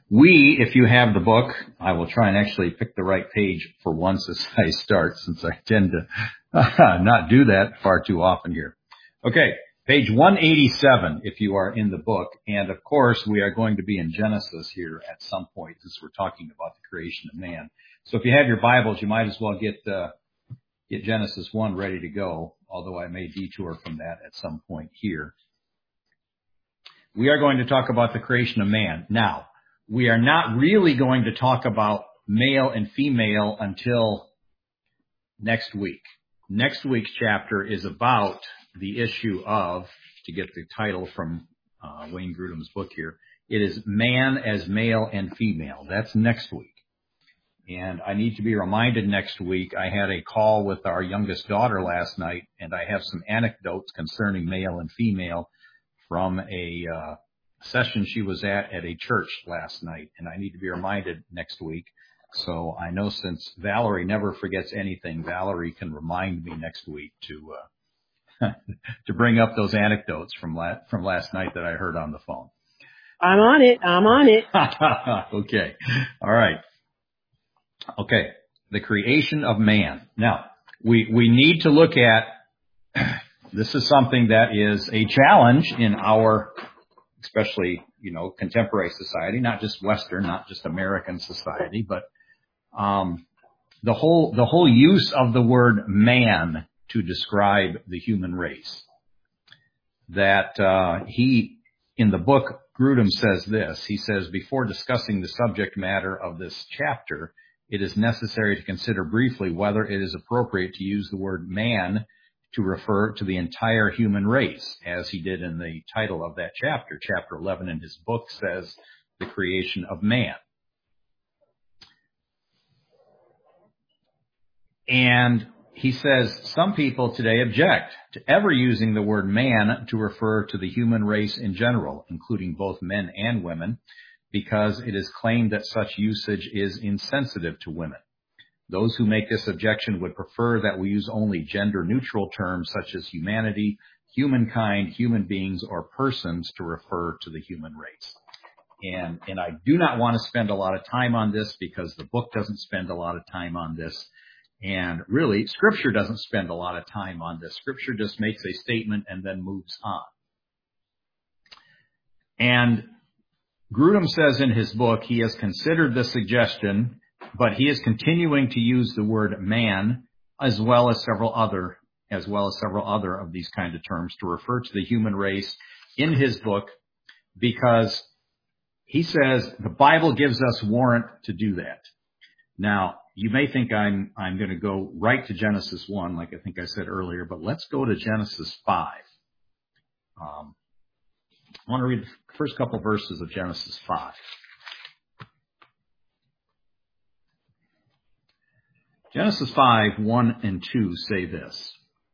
If you have the book, I will try and actually pick the right page for once as I start, since I tend to not do that far too often here. Okay, page 187 if you are in the book. And of course, we are going to be in Genesis here at some point since we're talking about the creation of man. So if you have your Bibles, you might as well get Genesis 1 ready to go, although I may detour from that at some point here. We are going to talk about the creation of man. Now, we are not really going to talk about male and female until next week. Next week's chapter is about the issue of, to get the title from Wayne Grudem's book here, it is man as male and female. That's next week. And I need to be reminded next week, I had a call with our youngest daughter last night, and I have some anecdotes concerning male and female from a session she was at a church last night, and I need to be reminded next week. So I know since Valerie never forgets anything, Valerie can remind me next week to to bring up those anecdotes from last night that I heard on the phone. I'm on it. Okay. All right. Okay. The creation of man. Now, we need to look at, this is something that is a challenge in our, especially, contemporary society, not just Western, not just American society, but the whole use of the word man to describe the human race. That in the book, Grudem says this. He says, before discussing the subject matter of this chapter, it is necessary to consider briefly whether it is appropriate to use the word man to refer to the entire human race, as he did in the title of that chapter. Chapter 11 in his book says, the creation of man. And he says, some people today object to ever using the word man to refer to the human race in general, including both men and women, because it is claimed that such usage is insensitive to women. Those who make this objection would prefer that we use only gender-neutral terms such as humanity, humankind, human beings, or persons to refer to the human race. And I do not want to spend a lot of time on this because the book doesn't spend a lot of time on this. And really, Scripture doesn't spend a lot of time on this. Scripture just makes a statement and then moves on. And Grudem says in his book he has considered the suggestion, but he is continuing to use the word man as well as several other of these kind of terms to refer to the human race in his book, because he says the Bible gives us warrant to do that. Now, you may think I'm going to go right to Genesis 1, like I think I said earlier, but let's go to Genesis 5. I want to read the first couple verses of Genesis 5. Genesis 5, 1 and 2 say this.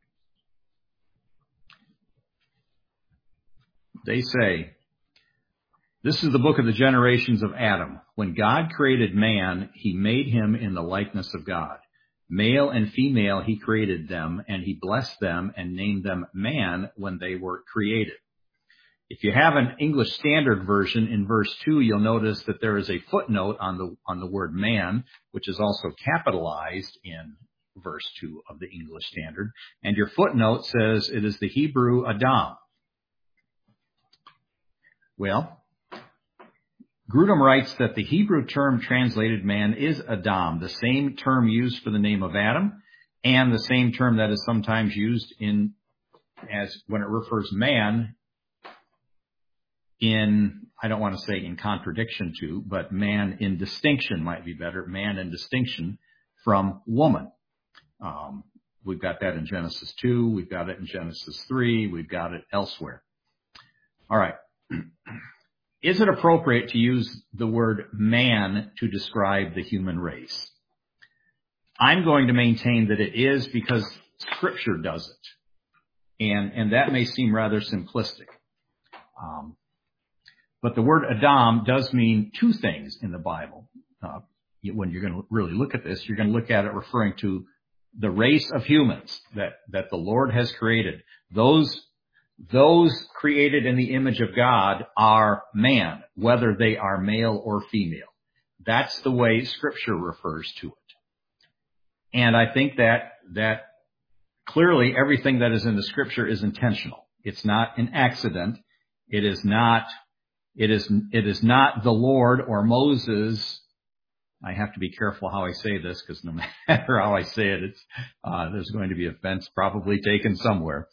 They say, this is the book of the generations of Adam. When God created man, he made him in the likeness of God. Male and female he created them, and he blessed them and named them man when they were created. If you have an English Standard Version, in verse 2, you'll notice that there is a footnote on the word man, which is also capitalized in verse 2 of the English Standard. And your footnote says it is the Hebrew Adam. Well, Grudem writes that the Hebrew term translated man is Adam, the same term used for the name of Adam, and the same term that is sometimes used as when it refers man in, I don't want to say in contradiction to, but man in distinction might be better, man in distinction from woman. We've got that in Genesis 2, we've got it in Genesis 3, we've got it elsewhere. All right. Is it appropriate to use the word man to describe the human race? I'm going to maintain that it is because Scripture does it. And that may seem rather simplistic. But the word Adam does mean two things in the Bible. When you're going to really look at this, you're going to look at it referring to the race of humans that the Lord has created. Those those created in the image of God are man, whether they are male or female. That's the way Scripture refers to it. And I think that clearly everything that is in the Scripture is intentional. It's not an accident. It is not the Lord or Moses. I have to be careful how I say this, because no matter how I say it, there's going to be offense probably taken somewhere.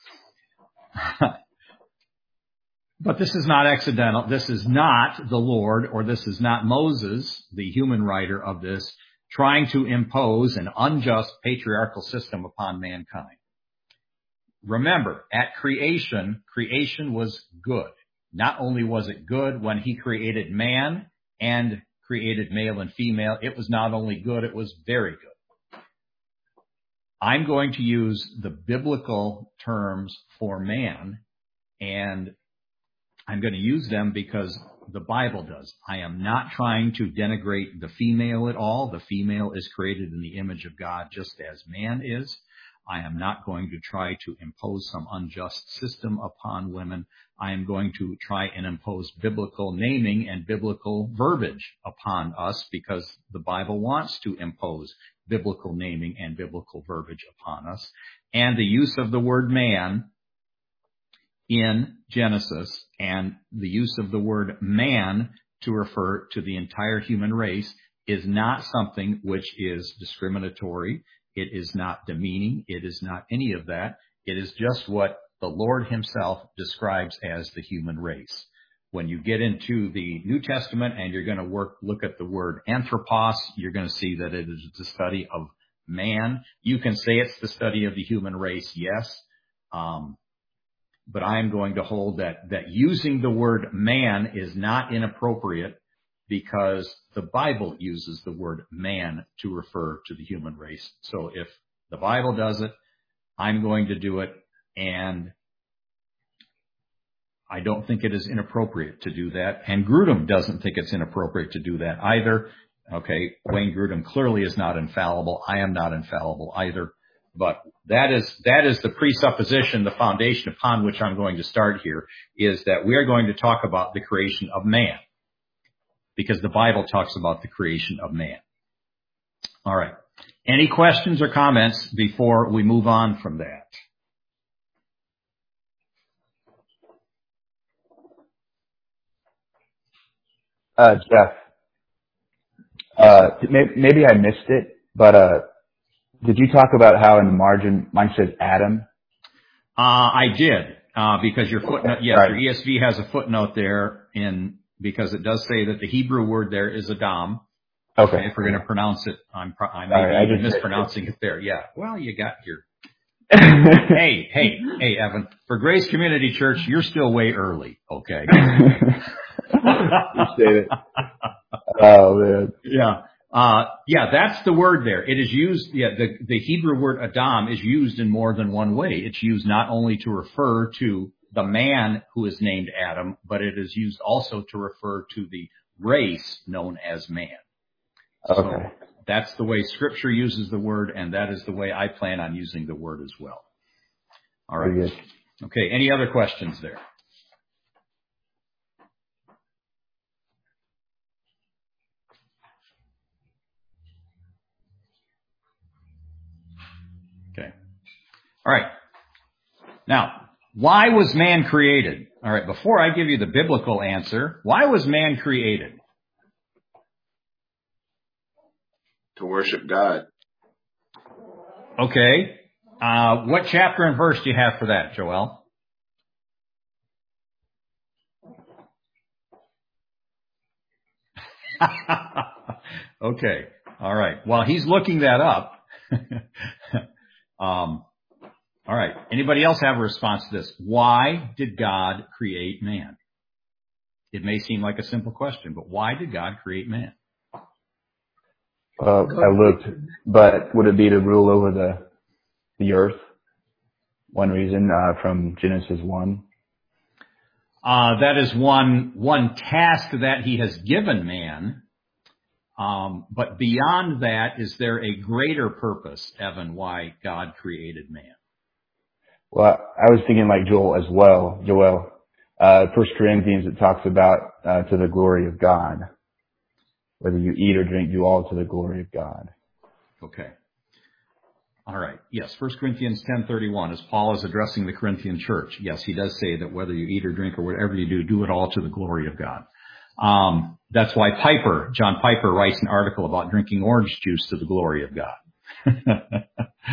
But this is not accidental. This is not the Lord, or this is not Moses, the human writer of this, trying to impose an unjust patriarchal system upon mankind. Remember, at creation was good. Not only was it good when he created man and created male and female, it was not only good, it was very good. I'm going to use the biblical terms for man, and I'm going to use them because the Bible does. I am not trying to denigrate the female at all. The female is created in the image of God just as man is. I am not going to try to impose some unjust system upon women. I am going to try and impose biblical naming and biblical verbiage upon us, because the Bible wants to impose biblical naming and biblical verbiage upon us. And the use of the word man in Genesis and the use of the word man to refer to the entire human race is not something which is discriminatory. It is not demeaning. It is not any of that. It is just what the Lord himself describes as the human race. When you get into the New Testament and you're going to look at the word anthropos, you're going to see that it is the study of man. You can say it's the study of the human race, yes. But I am going to hold that using the word man is not inappropriate, because the Bible uses the word man to refer to the human race. So if the Bible does it, I'm going to do it, and I don't think it is inappropriate to do that. And Grudem doesn't think it's inappropriate to do that either. Okay, Wayne Grudem clearly is not infallible. I am not infallible either. But that is the presupposition, the foundation upon which I'm going to start here, is that we are going to talk about the creation of man, because the Bible talks about the creation of man. All right. Any questions or comments before we move on from that? Jeff, maybe I missed it, but did you talk about how in the margin mine says Adam? I did, because your footnote, yes, right. Your ESV has a footnote there because it does say that the Hebrew word there is Adam. Okay. If we're going to pronounce it, I may be mispronouncing it there. Yeah. Well, you got your. Hey, Evan. For Grace Community Church, you're still way early. Okay. Appreciate it. Oh man. Yeah, that's the word there. It is used, the Hebrew word Adam is used in more than one way. It's used not only to refer to the man who is named Adam, but it is used also to refer to the race known as man. Okay. So that's the way Scripture uses the word, and that is the way I plan on using the word as well. All right. Very good. Okay, any other questions there? Okay. All right. Now, why was man created? All right, before I give you the biblical answer, why was man created? To worship God. Okay. What chapter and verse do you have for that, Joel? Okay. All right. While he's looking that up, all right. Anybody else have a response to this? Why did God create man? It may seem like a simple question, but why did God create man? I looked, but would it be to rule over the earth? One reason, from Genesis 1. That is one task that he has given man. But beyond that, is there a greater purpose, Evan, why God created man? Well, I was thinking like Joel as well. Joel, 1 Corinthians, it talks about to the glory of God. Whether you eat or drink, do all to the glory of God. Okay. All right. Yes, 1 Corinthians 10:31, as Paul is addressing the Corinthian church. Yes, he does say that whether you eat or drink or whatever you do, do it all to the glory of God. That's why John Piper writes an article about drinking orange juice to the glory of God.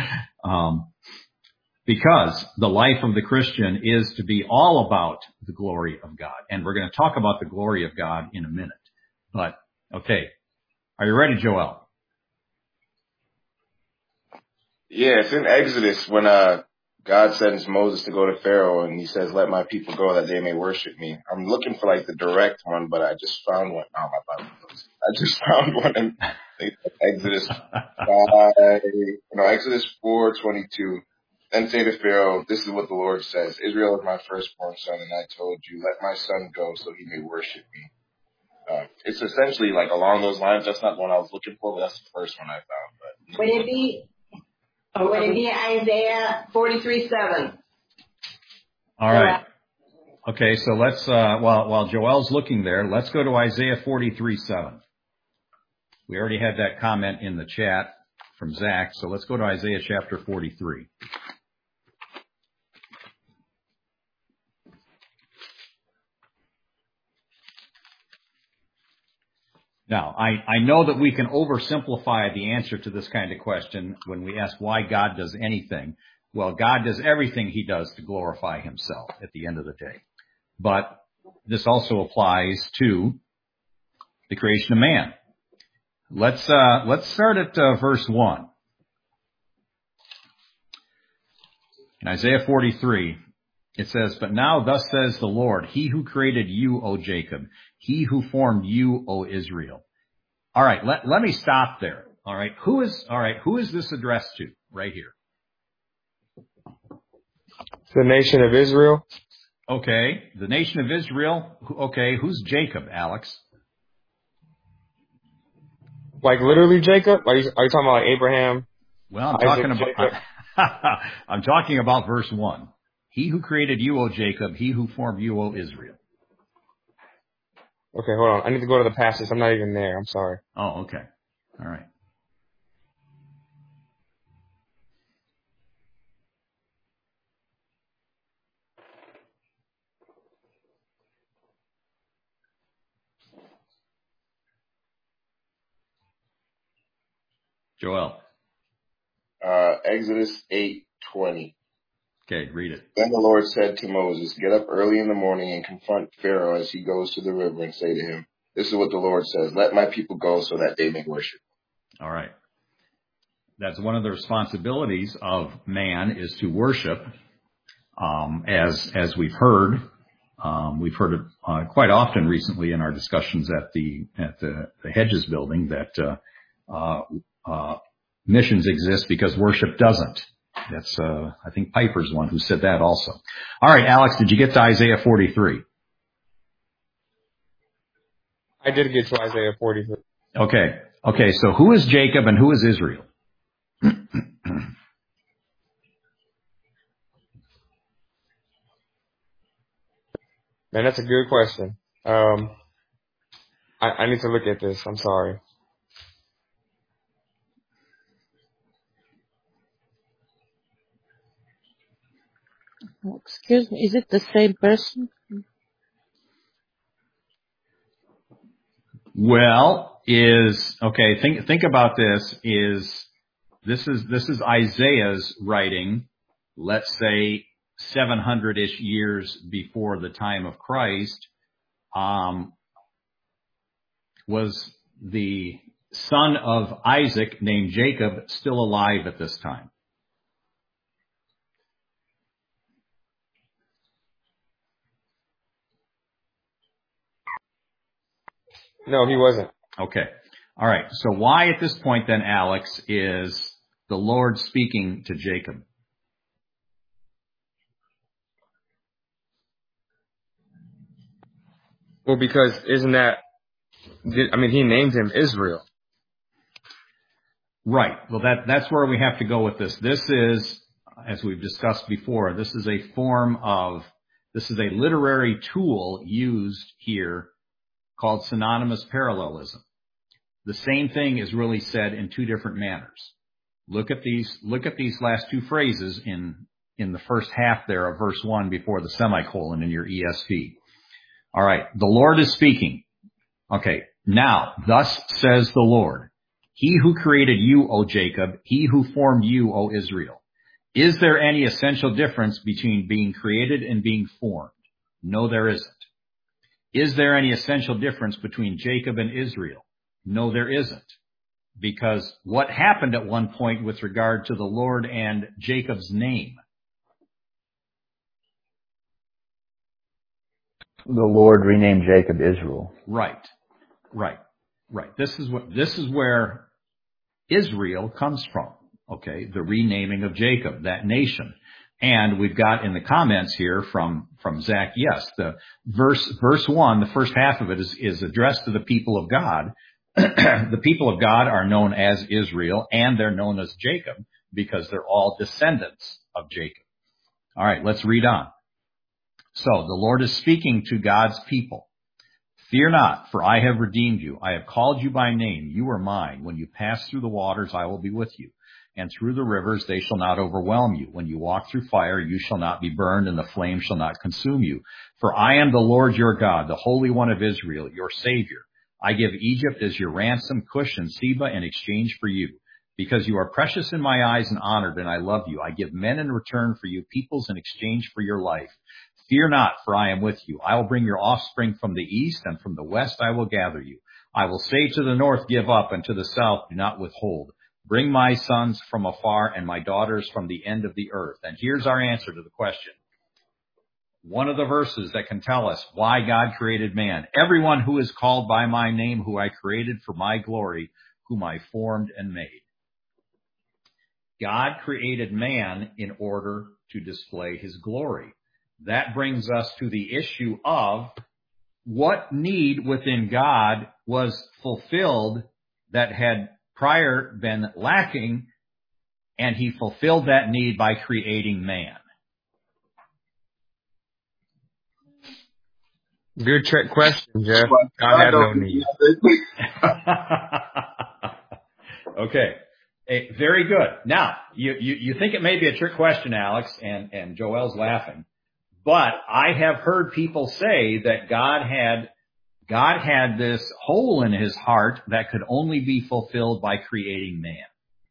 Because the life of the Christian is to be all about the glory of God. And we're going to talk about the glory of God in a minute. But, okay. Are you ready, Joel? Yeah, it's in Exodus when God sends Moses to go to Pharaoh and he says, let my people go that they may worship me. I'm looking for like the direct one, but I just found one. Oh, my Bible knows. I just found one in Exodus Exodus 4:22. Then say to Pharaoh, this is what the Lord says, Israel is my firstborn son, and I told you, let my son go so he may worship me. It's essentially like along those lines. That's not the one I was looking for, but that's the first one I found. But Would it be Isaiah 43:7? All right. Okay, so let's, while Joel's looking there, let's go to Isaiah 43:7. We already had that comment in the chat from Zach, so let's go to Isaiah chapter 43. Now, I know that we can oversimplify the answer to this kind of question when we ask why God does anything. Well, God does everything he does to glorify himself at the end of the day. But this also applies to the creation of man. Let's start at verse 1. In Isaiah 43, it says, but now thus says the Lord, he who created you, O Jacob, he who formed you, O Israel. All right, let me stop there. All right, who is this addressed to right here? The nation of Israel. Okay, the nation of Israel. Okay, who's Jacob, Alex? Like literally Jacob? Are you talking about like Abraham? Well, Jacob? I'm talking about verse 1. He who created you, O Jacob, he who formed you, O Israel. Okay, hold on. I need to go to the passage. I'm not even there. I'm sorry. Oh, okay. All right. Joel. Exodus 8:20. Okay, read it. Then the Lord said to Moses, get up early in the morning and confront Pharaoh as he goes to the river and say to him, this is what the Lord says, let my people go so that they may worship. All right. That's one of the responsibilities of man is to worship, as we've heard. We've heard it quite often recently in our discussions at the Hedges building that missions exist because worship doesn't. That's I think Piper's one who said that also. All right, Alex, did you get to Isaiah 43? I did get to Isaiah 43. Okay. So who is Jacob and who is Israel? Man, that's a good question. I need to look at this. I'm sorry. Excuse me, is it the same person? Well, think about this. This is Isaiah's writing, let's say 700-ish years before the time of Christ. Was the son of Isaac named Jacob still alive at this time? No, he wasn't. Okay. All right. So why at this point then, Alex, is the Lord speaking to Jacob? Well, because he named him Israel. Right. Well, that's where we have to go with this. This is as we've discussed before, this is a literary tool used here called synonymous parallelism. The same thing is really said in two different manners. Look at these last two phrases in the first half there of verse 1 before the semicolon in your ESV. All right. The Lord is speaking. Okay. Now, thus says the Lord, He who created you, O Jacob, He who formed you, O Israel. Is there any essential difference between being created and being formed? No, there isn't. Is there any essential difference between Jacob and Israel? No, there isn't. Because what happened at one point with regard to the Lord and Jacob's name? The Lord renamed Jacob Israel. Right. This is where Israel comes from. Okay, the renaming of Jacob, that nation. And we've got in the comments here from Zach, yes, the verse 1, the first half of it is addressed to the people of God. The people of God are known as Israel, and they're known as Jacob because they're all descendants of Jacob. All right, let's read on. So the Lord is speaking to God's people. Fear not, for I have redeemed you. I have called you by name. You are mine. When you pass through the waters, I will be with you. And through the rivers, they shall not overwhelm you. When you walk through fire, you shall not be burned, and the flame shall not consume you. For I am the Lord your God, the Holy One of Israel, your Savior. I give Egypt as your ransom, Cush and Seba in exchange for you. Because you are precious in my eyes and honored, and I love you. I give men in return for you, peoples in exchange for your life. Fear not, for I am with you. I will bring your offspring from the east, and from the west I will gather you. I will say to the north, give up, and to the south, do not withhold. Bring my sons from afar and my daughters from the end of the earth. And here's our answer to the question. One of the verses that can tell us why God created man. Everyone who is called by my name, who I created for my glory, whom I formed and made. God created man in order to display his glory. That brings us to the issue of what need within God was fulfilled that had prior been lacking, and he fulfilled that need by creating man. Good trick question, Jeff. I have no need. Okay. Very good. Now, you think it may be a trick question, Alex, and Joel's laughing. But I have heard people say that God had this hole in his heart that could only be fulfilled by creating man.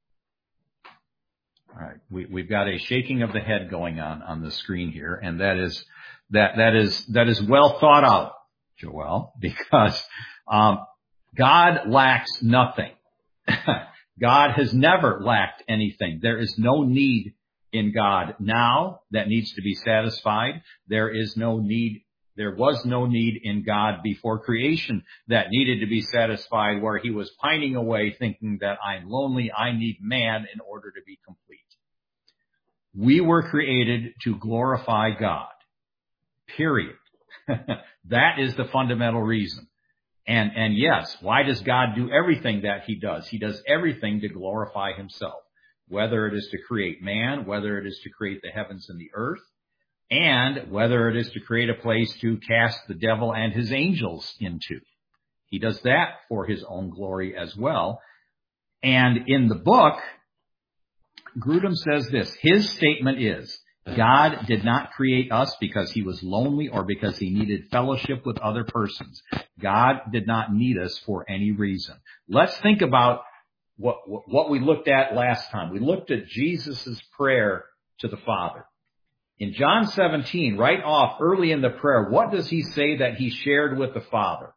All right. We've got a shaking of the head going on the screen here, and that is well thought out, Joel, because God lacks nothing. God has never lacked anything. There is no need in God now that needs to be satisfied. There was no need in God before creation that needed to be satisfied, where he was pining away thinking that I'm lonely, I need man in order to be complete. We were created to glorify God. Period. That is the fundamental reason. And yes, why does God do everything that he does? He does everything to glorify himself, whether it is to create man, whether it is to create the heavens and the earth, and whether it is to create a place to cast the devil and his angels into. He does that for his own glory as well. And in the book, Grudem says this. His statement is, God did not create us because he was lonely or because he needed fellowship with other persons. God did not need us for any reason. Let's think about what we looked at last time. We looked at Jesus' prayer to the Father. In John 17, right off early in the prayer, what does he say that he shared with the Father?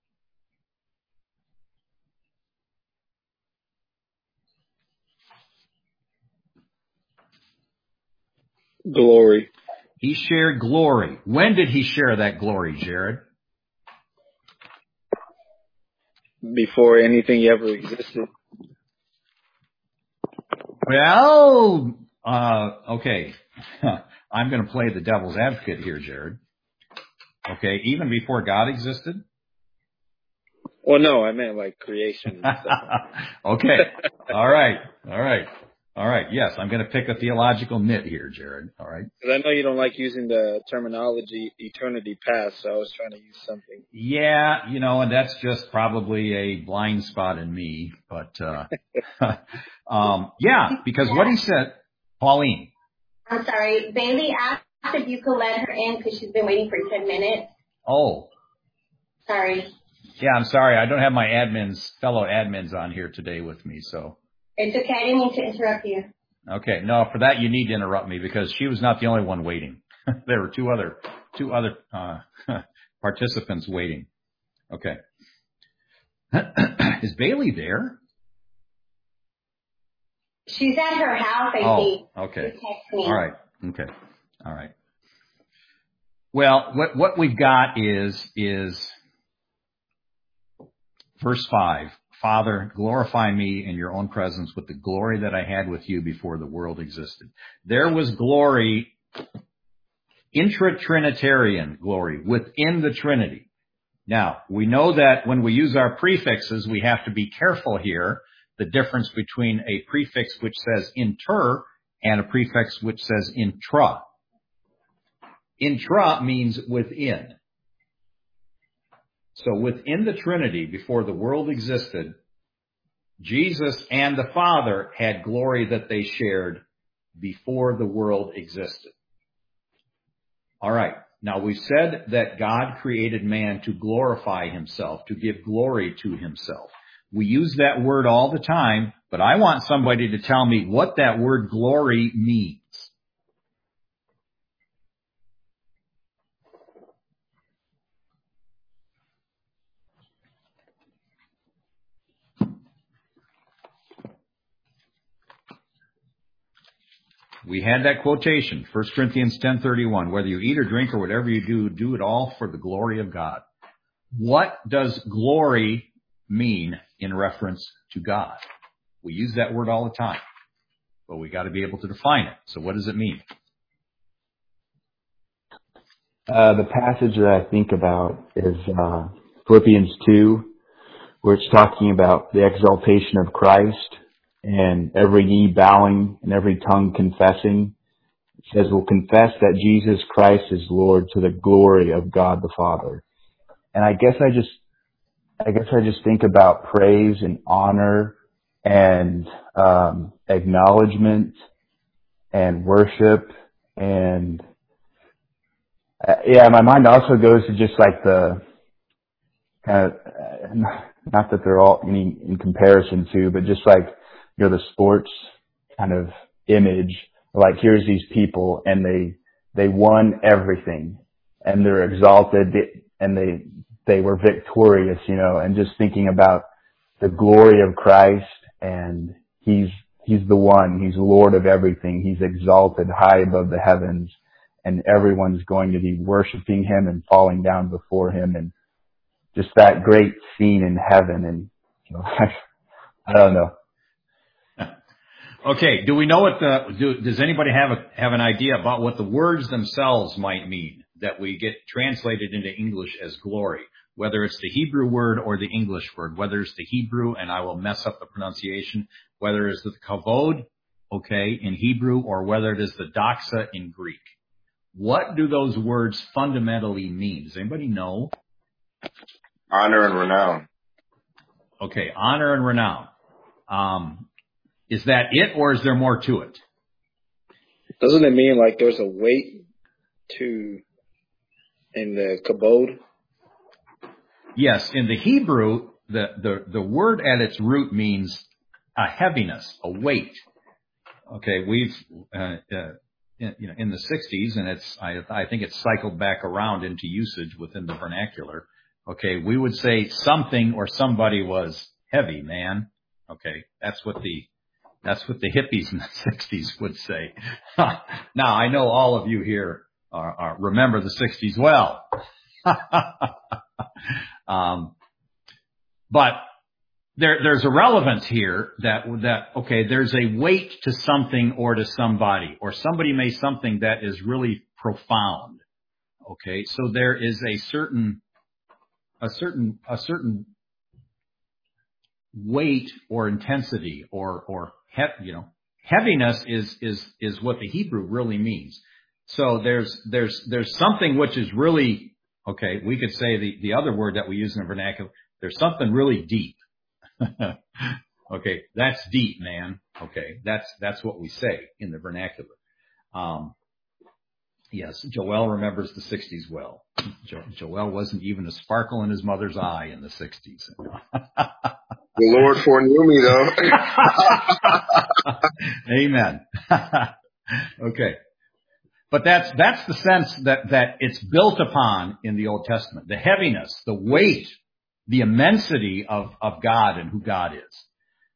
Glory. He shared glory. When did he share that glory, Jared? Before anything ever existed. Well, okay. I'm going to play the devil's advocate here, Jared. Okay, even before God existed? Well, no, I meant like creation and stuff. Okay. All right. All right. Yes, I'm going to pick a theological nit here, Jared. All right. Because I know you don't like using the terminology eternity past, so I was trying to use something. Yeah, and that's just probably a blind spot in me. But, yeah, because what he said, Pauline. I'm sorry. Bailey asked if you could let her in because she's been waiting for 10 minutes. Oh. Sorry. Yeah, I'm sorry. I don't have my fellow admins on here today with me, so. It's okay. I didn't mean to interrupt you. Okay. No, for that you need to interrupt me because she was not the only one waiting. There were two other participants waiting. Okay. Is Bailey there? She's at her house, I think. Okay. She texted me. All right. Okay. All right. Well, what we've got is verse 5. Father, glorify me in your own presence with the glory that I had with you before the world existed. There was glory, intra-Trinitarian glory, within the Trinity. Now, we know that when we use our prefixes, we have to be careful here, the difference between a prefix which says inter and a prefix which says intra. Intra means within. So within the Trinity, before the world existed, Jesus and the Father had glory that they shared before the world existed. All right. Now we said that God created man to glorify himself, to give glory to himself. We use that word all the time, but I want somebody to tell me what that word glory means. We had that quotation, 1 Corinthians 10:31, whether you eat or drink or whatever you do, do it all for the glory of God. What does glory mean in reference to God? We use that word all the time, but we got to be able to define it. So what does it mean? The passage that I think about is Philippians 2, where it's talking about the exaltation of Christ and every knee bowing and every tongue confessing. It says, we'll confess that Jesus Christ is Lord to the glory of God the Father. And I guess I just think about praise and honor and acknowledgement and worship and my mind also goes to just like the kind of, not that they're all any in comparison to, but just like, the sports kind of image, like here's these people and they won everything and they're exalted and they were victorious, and just thinking about the glory of Christ and he's the one, he's Lord of everything, he's exalted high above the heavens and everyone's going to be worshiping him and falling down before him and just that great scene in heaven and, I don't know. Okay, do we know does anybody have an idea about what the words themselves might mean that we get translated into English as glory? Whether it's the Hebrew word or the English word, whether it's the Hebrew, and I will mess up the pronunciation, whether it's the kavod, okay, in Hebrew, or whether it is the doxa in Greek. What do those words fundamentally mean? Does anybody know? Honor and renown. Okay, honor and renown. Is that it, or is there more to it? Doesn't it mean like there's a weight in the kabod? Yes, in the Hebrew, the word at its root means a heaviness, a weight. Okay, we've in the 60s, and I think it's cycled back around into usage within the vernacular. Okay, we would say something or somebody was heavy, man. Okay, that's what the hippies in the 60s would say. Now, I know all of you here remember the 60s well. But there's a relevance here that, okay, there's a weight to something or to somebody, or somebody may something that is really profound. Okay, so there is a certain weight or intensity or heaviness is what the Hebrew really means. So there's something which is really, okay, we could say the other word that we use in the vernacular, there's something really deep. Okay, that's deep, man. Okay, that's what we say in the vernacular. Yes, Joel remembers the 60s well. Joel wasn't even a sparkle in his mother's eye in the 60s. The Lord foreknew me, though. Amen. Okay. But that's the sense that it's built upon in the Old Testament. The heaviness, the weight, the immensity of God and who God is.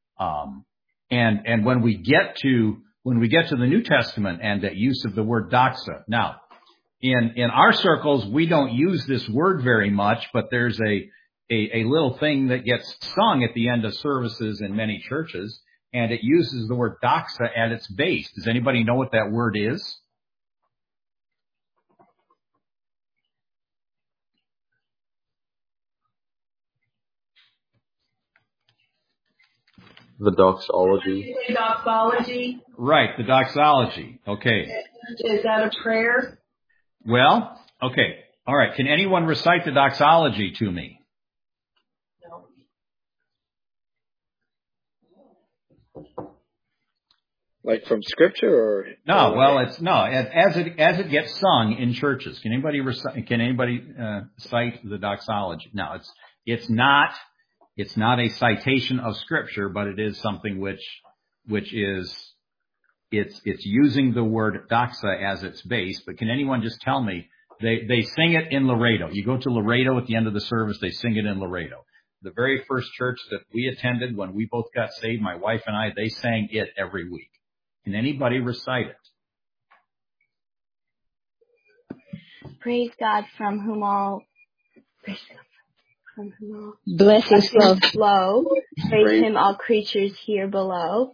And when we get to the New Testament and that use of the word doxa. Now, in our circles, we don't use this word very much, but there's a little thing that gets sung at the end of services in many churches, and it uses the word doxa at its base. Does anybody know what that word is? The doxology. Doxology. Right, the doxology. Okay. Is that a prayer? Well, okay. All right. Can anyone recite the doxology to me? Like from scripture or? No. Well, as it gets sung in churches. Can anybody cite the doxology? No, it's not a citation of scripture, but it is something which is it's using the word doxa as its base. But can anyone just tell me? They sing it in Laredo. You go to Laredo at the end of the service, they sing it in Laredo. The very first church that we attended when we both got saved, my wife and I, they sang it every week. Can anybody recite it? Praise God from whom all Blessings flow. Praise Him, all creatures here below.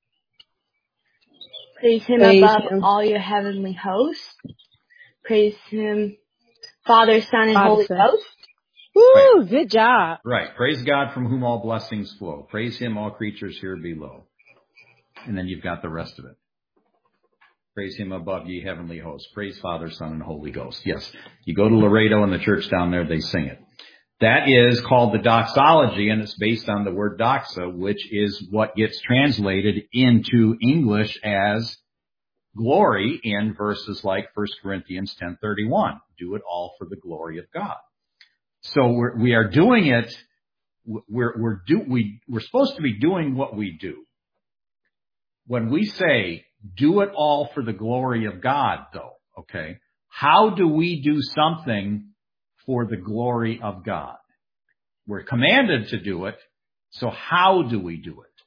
Praise Him above all your heavenly hosts. Praise Him, Father, Son, and Holy Ghost. Woo, good job. Right. Praise God from whom all blessings flow. Praise Him, all creatures here below. And then you've got the rest of it. Praise Him above ye heavenly hosts. Praise Father, Son, and Holy Ghost. Yes. You go to Laredo and the church down there, they sing it. That is called the doxology, and it's based on the word doxa, which is what gets translated into English as glory in verses like 1 Corinthians 10:31. Do it all for the glory of God. So we are doing it. We're supposed to be doing what we do. When we say do it all for the glory of God, though, okay, how do we do something for the glory of God? We're commanded to do it. So how do we do it?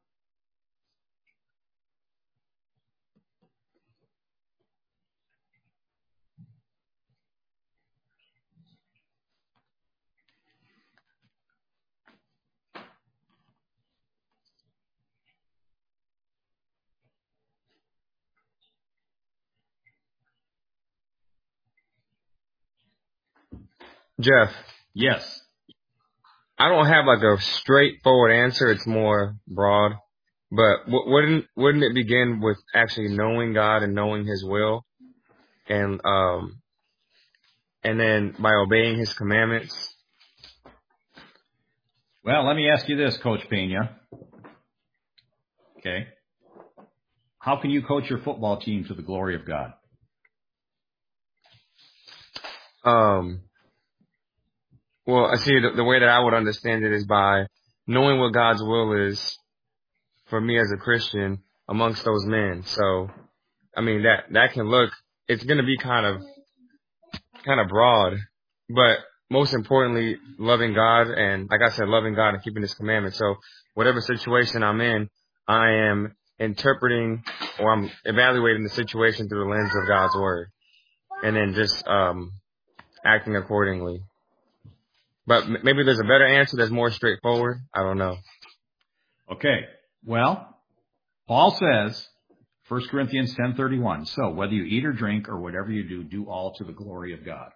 Jeff. Yes. I don't have like a straightforward answer. It's more broad. But wouldn't it begin with actually knowing God and knowing His will, and then by obeying His commandments? Well, let me ask you this, Coach Pena. Okay. How can you coach your football team to the glory of God? Well, I see the way that I would understand it is by knowing what God's will is for me as a Christian amongst those men. So, I mean, that can look, it's going to be kind of broad, but most importantly, loving God and, like I said, loving God and keeping His commandments. So whatever situation I'm in, I am interpreting or I'm evaluating the situation through the lens of God's word, and then just acting accordingly. But maybe there's a better answer that's more straightforward. I don't know. Okay. Well, Paul says, 1 Corinthians 10:31, so whether you eat or drink or whatever you do, do all to the glory of God.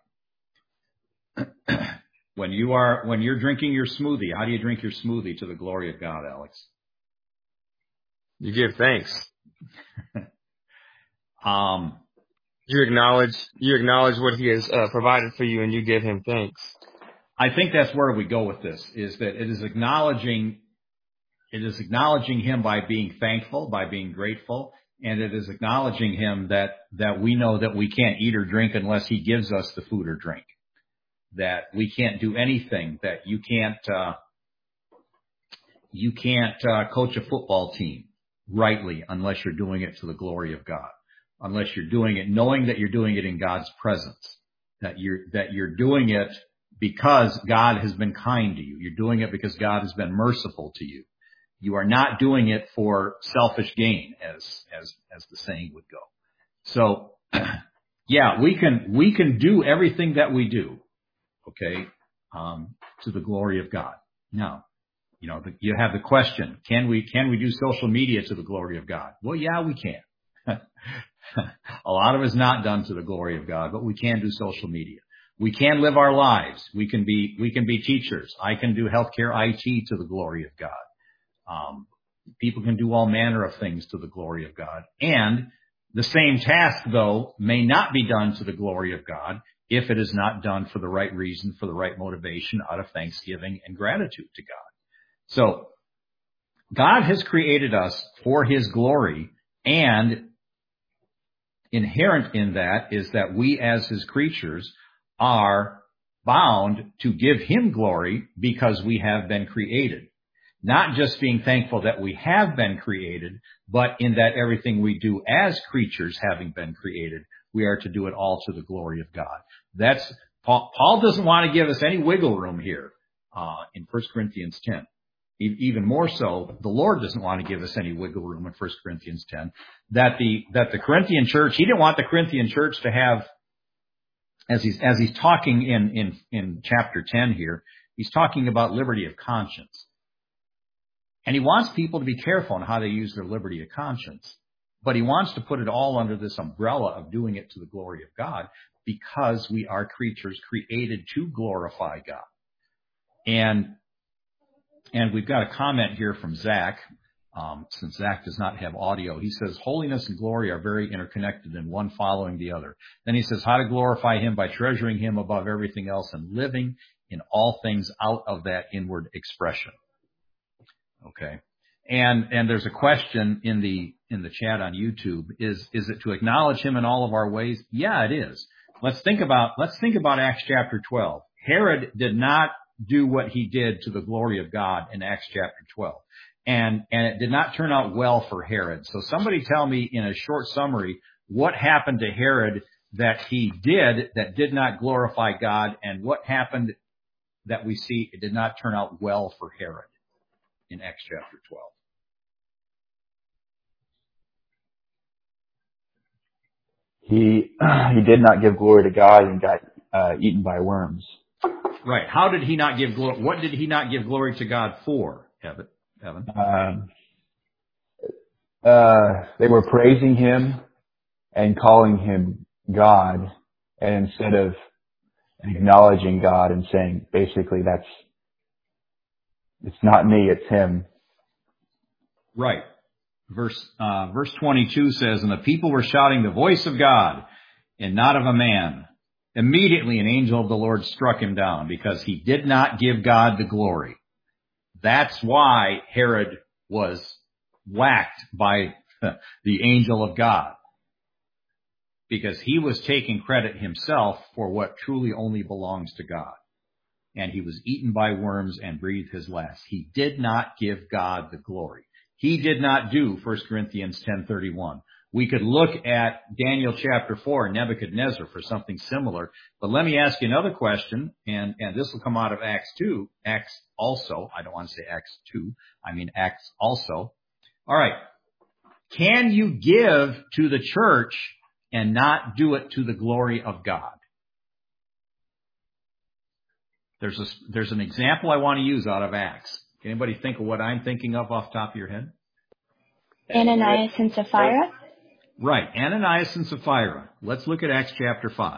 When you're drinking your smoothie, how do you drink your smoothie to the glory of God, Alex? You give thanks. You acknowledge what he has provided for you, and you give him thanks. I think that's where we go with this, is that it is acknowledging him by being thankful, by being grateful, and it is acknowledging him that we know that we can't eat or drink unless he gives us the food or drink, that we can't do anything, that you can't coach a football team rightly unless you're doing it to the glory of God, unless you're doing it knowing that you're doing it in God's presence, that you're doing it because God has been kind to you. You're doing it because God has been merciful to you. You are not doing it for selfish gain, as the saying would go. So, yeah, we can do everything that we do, okay, to the glory of God. Now, you have the question: Can we do social media to the glory of God? Well, yeah, we can. A lot of it is not done to the glory of God, but we can do social media. We can live our lives. We can be teachers. I can do healthcare IT to the glory of God. People can do all manner of things to the glory of God. And the same task, though, may not be done to the glory of God if it is not done for the right reason, for the right motivation, out of thanksgiving and gratitude to God. So God has created us for his glory, and inherent in that is that we as his creatures are bound to give him glory because we have been created. Not just being thankful that we have been created, but in that everything we do as creatures having been created, we are to do it all to the glory of God. That's Paul doesn't want to give us any wiggle room here in 1 Corinthians 10. Even more so, the Lord doesn't want to give us any wiggle room in 1 Corinthians 10. That the Corinthian church, he didn't want the Corinthian church to have, as he's talking in chapter 10 here, he's talking about liberty of conscience. And he wants people to be careful in how they use their liberty of conscience. But he wants to put it all under this umbrella of doing it to the glory of God, because we are creatures created to glorify God. And we've got a comment here from Zach. Since Zach does not have audio, he says, holiness and glory are very interconnected and one following the other. Then he says, how to glorify him by treasuring him above everything else and living in all things out of that inward expression. Okay. And there's a question in the chat on YouTube. Is it to acknowledge him in all of our ways? Yeah, it is. Let's think about Acts chapter 12. Herod did not do what he did to the glory of God in Acts chapter 12. And it did not turn out well for Herod. So somebody tell me in a short summary what happened to Herod that he did that did not glorify God, and what happened that we see it did not turn out well for Herod in Acts chapter 12. He did not give glory to God and got eaten by worms. Right. How did he not give glory? What did he not give glory to God for, Evan? They were praising him and calling him God, and instead of acknowledging God and saying, basically, it's not me, it's him. Right. Verse 22 says, and the people were shouting the voice of God and not of a man. Immediately an angel of the Lord struck him down because he did not give God the glory. That's why Herod was whacked by the angel of God, because he was taking credit himself for what truly only belongs to God. And he was eaten by worms and breathed his last. He did not give God the glory. He did not do 1 Corinthians 10:31. We could look at Daniel chapter 4, Nebuchadnezzar, for something similar. But let me ask you another question, and this will come out of Acts 2. Acts also. I don't want to say Acts 2. I mean Acts also. All right. Can you give to the church and not do it to the glory of God? There's an example I want to use out of Acts. Can anybody think of what I'm thinking of off the top of your head? Ananias and Sapphira? Right, Ananias and Sapphira. Let's look at Acts chapter 5.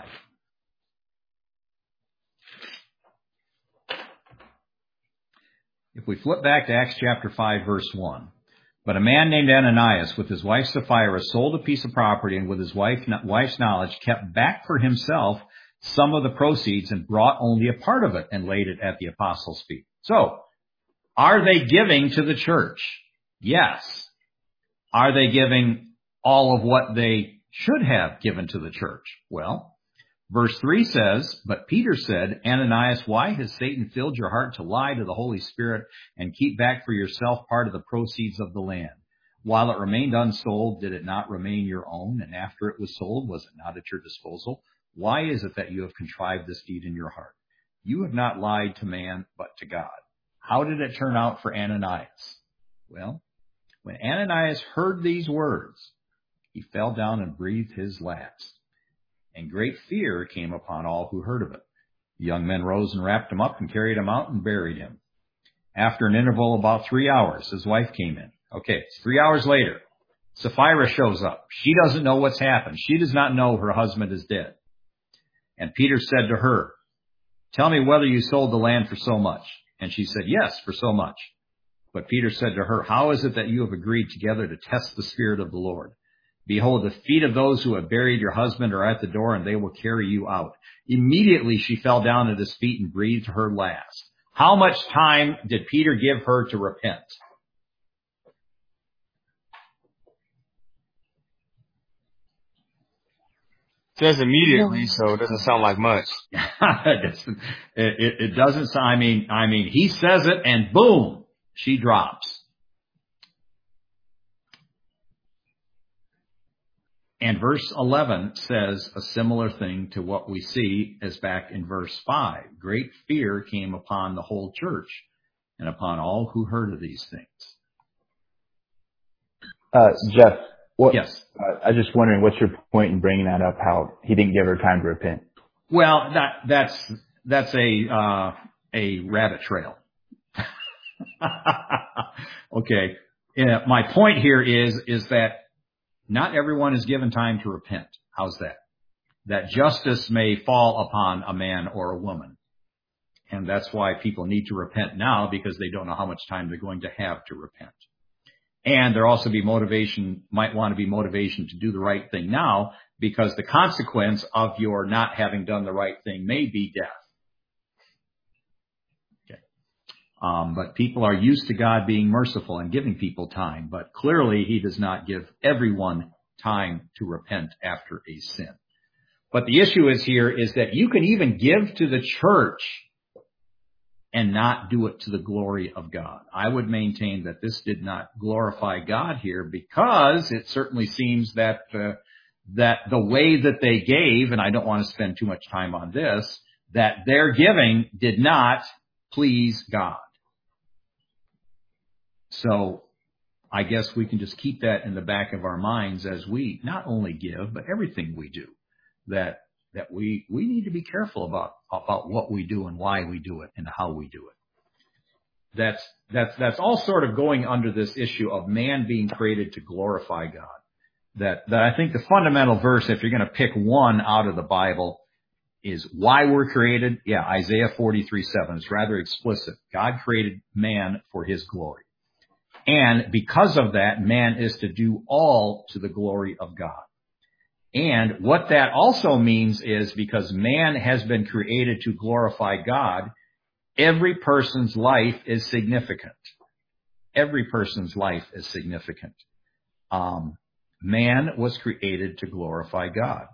If we flip back to Acts chapter 5, verse 1, But a man named Ananias, with his wife Sapphira, sold a piece of property and with his wife's knowledge kept back for himself some of the proceeds and brought only a part of it and laid it at the apostles' feet. So, are they giving to the church? Yes. Are they giving all of what they should have given to the church? Well, verse 3 says, but Peter said, Ananias, why has Satan filled your heart to lie to the Holy Spirit and keep back for yourself part of the proceeds of the land? While it remained unsold, did it not remain your own? And after it was sold, was it not at your disposal? Why is it that you have contrived this deed in your heart? You have not lied to man, but to God. How did it turn out for Ananias? Well, when Ananias heard these words, he fell down and breathed his last. And great fear came upon all who heard of it. The young men rose and wrapped him up and carried him out and buried him. After an interval of about 3 hours, his wife came in. Okay, it's 3 hours later. Sapphira shows up. She doesn't know what's happened. She does not know her husband is dead. And Peter said to her, tell me whether you sold the land for so much. And she said, yes, for so much. But Peter said to her, how is it that you have agreed together to test the Spirit of the Lord? Behold, the feet of those who have buried your husband are at the door, and they will carry you out. Immediately she fell down at his feet and breathed her last. How much time did Peter give her to repent? It says immediately, so it doesn't sound like much. It doesn't. I mean, he says it, and boom, she drops. And verse 11 says a similar thing to what we see as back in verse 5. Great fear came upon the whole church and upon all who heard of these things. Jeff, yes. I was just wondering, what's your point in bringing that up, how he didn't give her time to repent? Well, that's a rabbit trail. Okay. My point here is that not everyone is given time to repent. How's that? That justice may fall upon a man or a woman. And that's why people need to repent now, because they don't know how much time they're going to have to repent. And there also might want to be motivation to do the right thing now, because the consequence of your not having done the right thing may be death. But people are used to God being merciful and giving people time. But clearly, he does not give everyone time to repent after a sin. But the issue is that you can even give to the church and not do it to the glory of God. I would maintain that this did not glorify God here, because it certainly seems that the way that they gave, and I don't want to spend too much time on this, that their giving did not please God. So I guess we can just keep that in the back of our minds as we not only give, but everything we do, that we need to be careful about what we do and why we do it and how we do it. That's all sort of going under this issue of man being created to glorify God. That I think the fundamental verse, if you're going to pick one out of the Bible, is why we're created. Yeah, Isaiah 43:7. It's rather explicit. God created man for his glory. And because of that, man is to do all to the glory of God. And what that also means is, because man has been created to glorify God, every person's life is significant. Every person's life is significant. Man was created to glorify God.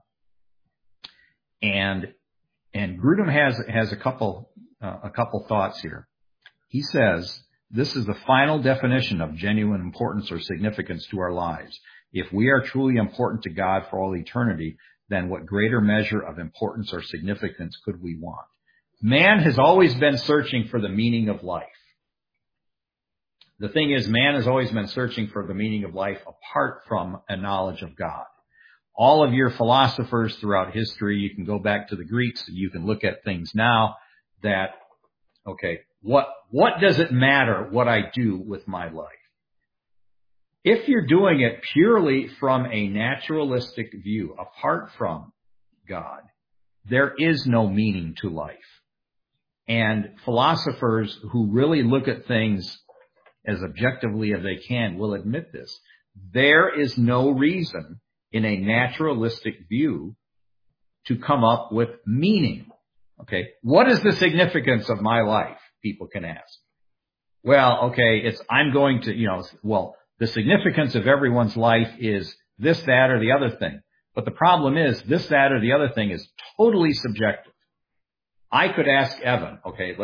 And Grudem has a couple thoughts here. He says, this is the final definition of genuine importance or significance to our lives. If we are truly important to God for all eternity, then what greater measure of importance or significance could we want? Man has always been searching for the meaning of life. The thing is, man has always been searching for the meaning of life apart from a knowledge of God. All of your philosophers throughout history, you can go back to the Greeks, and you can look at things now that, okay, what does it matter what I do with my life? If you're doing it purely from a naturalistic view, apart from God, there is no meaning to life. And philosophers who really look at things as objectively as they can will admit this. There is no reason in a naturalistic view to come up with meaning. Okay. What is the significance of my life? People can ask. Well, okay, I'm going to, the significance of everyone's life is this, that, or the other thing. But the problem is this, that, or the other thing is totally subjective. I could ask Evan,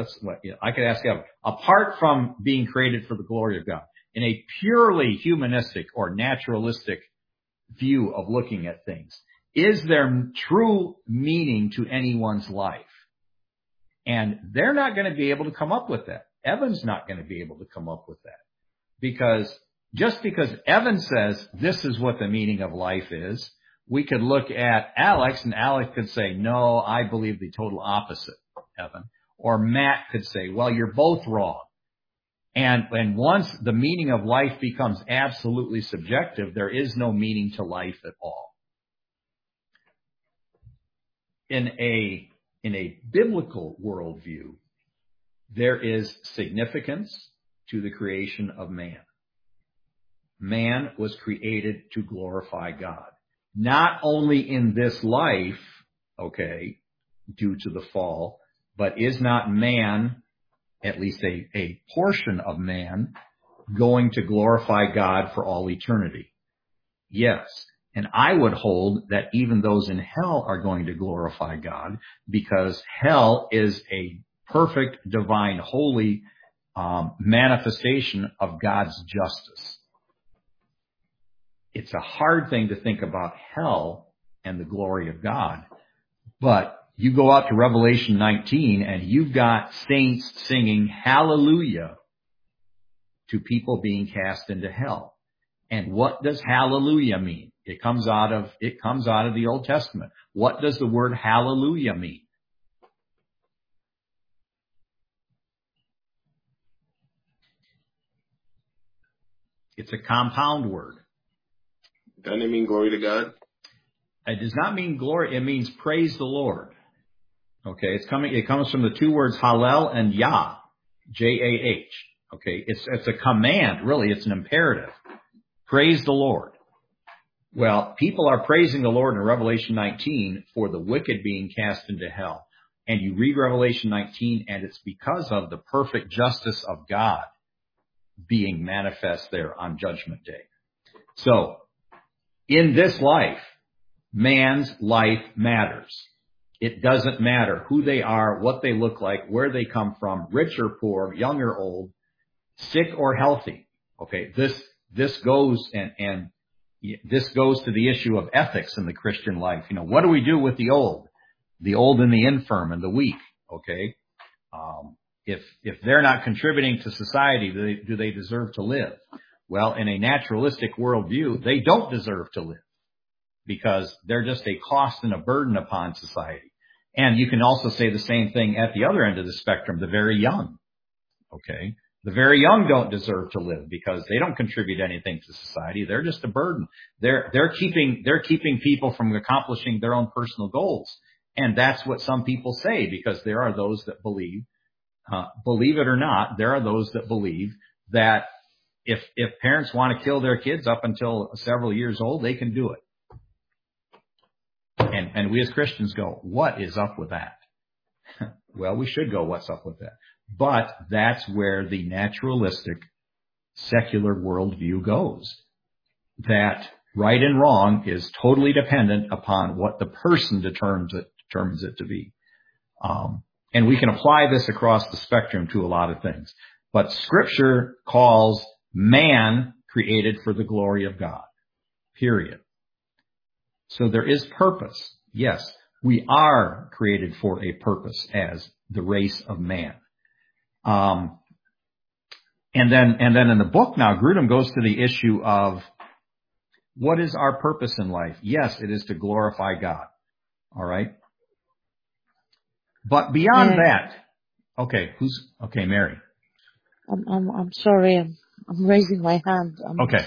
apart from being created for the glory of God, in a purely humanistic or naturalistic view of looking at things, is there true meaning to anyone's life? And they're not going to be able to come up with that. Evan's not going to be able to come up with that. Because just because Evan says this is what the meaning of life is, we could look at Alex and Alex could say, no, I believe the total opposite, Evan. Or Matt could say, well, you're both wrong. And once the meaning of life becomes absolutely subjective, there is no meaning to life at all. In a biblical worldview, there is significance to the creation of man. Man was created to glorify God. Not only in this life, okay, due to the fall, but is not man, at least a portion of man, going to glorify God for all eternity? Yes. And I would hold that even those in hell are going to glorify God, because hell is a perfect, divine, holy manifestation of God's justice. It's a hard thing to think about hell and the glory of God. But you go out to Revelation 19 and you've got saints singing hallelujah to people being cast into hell. And what does hallelujah mean? It comes out of the Old Testament. What does the word hallelujah mean? It's a compound word. Doesn't it mean glory to God? It does not mean glory. It means praise the Lord. Okay, it comes from the two words Hallel and Yah, J-A-H. Okay, it's a command, really. It's an imperative. Praise the Lord. Well, people are praising the Lord in Revelation 19 for the wicked being cast into hell. And you read Revelation 19, and it's because of the perfect justice of God being manifest there on Judgment Day. So, in this life, man's life matters. It doesn't matter who they are, what they look like, where they come from, rich or poor, young or old, sick or healthy. Okay, this goes and this goes to the issue of ethics in the Christian life. What do we do with the old and the infirm and the weak? Okay, if they're not contributing to society, do they deserve to live? Well, in a naturalistic worldview, they don't deserve to live, because they're just a cost and a burden upon society. And you can also say the same thing at the other end of the spectrum, the very young. Okay? The very young don't deserve to live because they don't contribute anything to society. They're just a burden. They're keeping people from accomplishing their own personal goals. And that's what some people say, because there are those that believe it or not, there are those that believe that if parents want to kill their kids up until several years old, they can do it. And we as Christians go, what is up with that? Well, we should go, what's up with that? But that's where the naturalistic secular worldview goes. That right and wrong is totally dependent upon what the person determines it to be. And we can apply this across the spectrum to a lot of things. But Scripture calls man created for the glory of God. Period. So there is purpose. Yes, we are created for a purpose as the race of man. And then in the book now, Grudem goes to the issue of what is our purpose in life? Yes, it is to glorify God. All right. But beyond that, okay, Mary. I'm sorry. I'm raising my hand. Okay.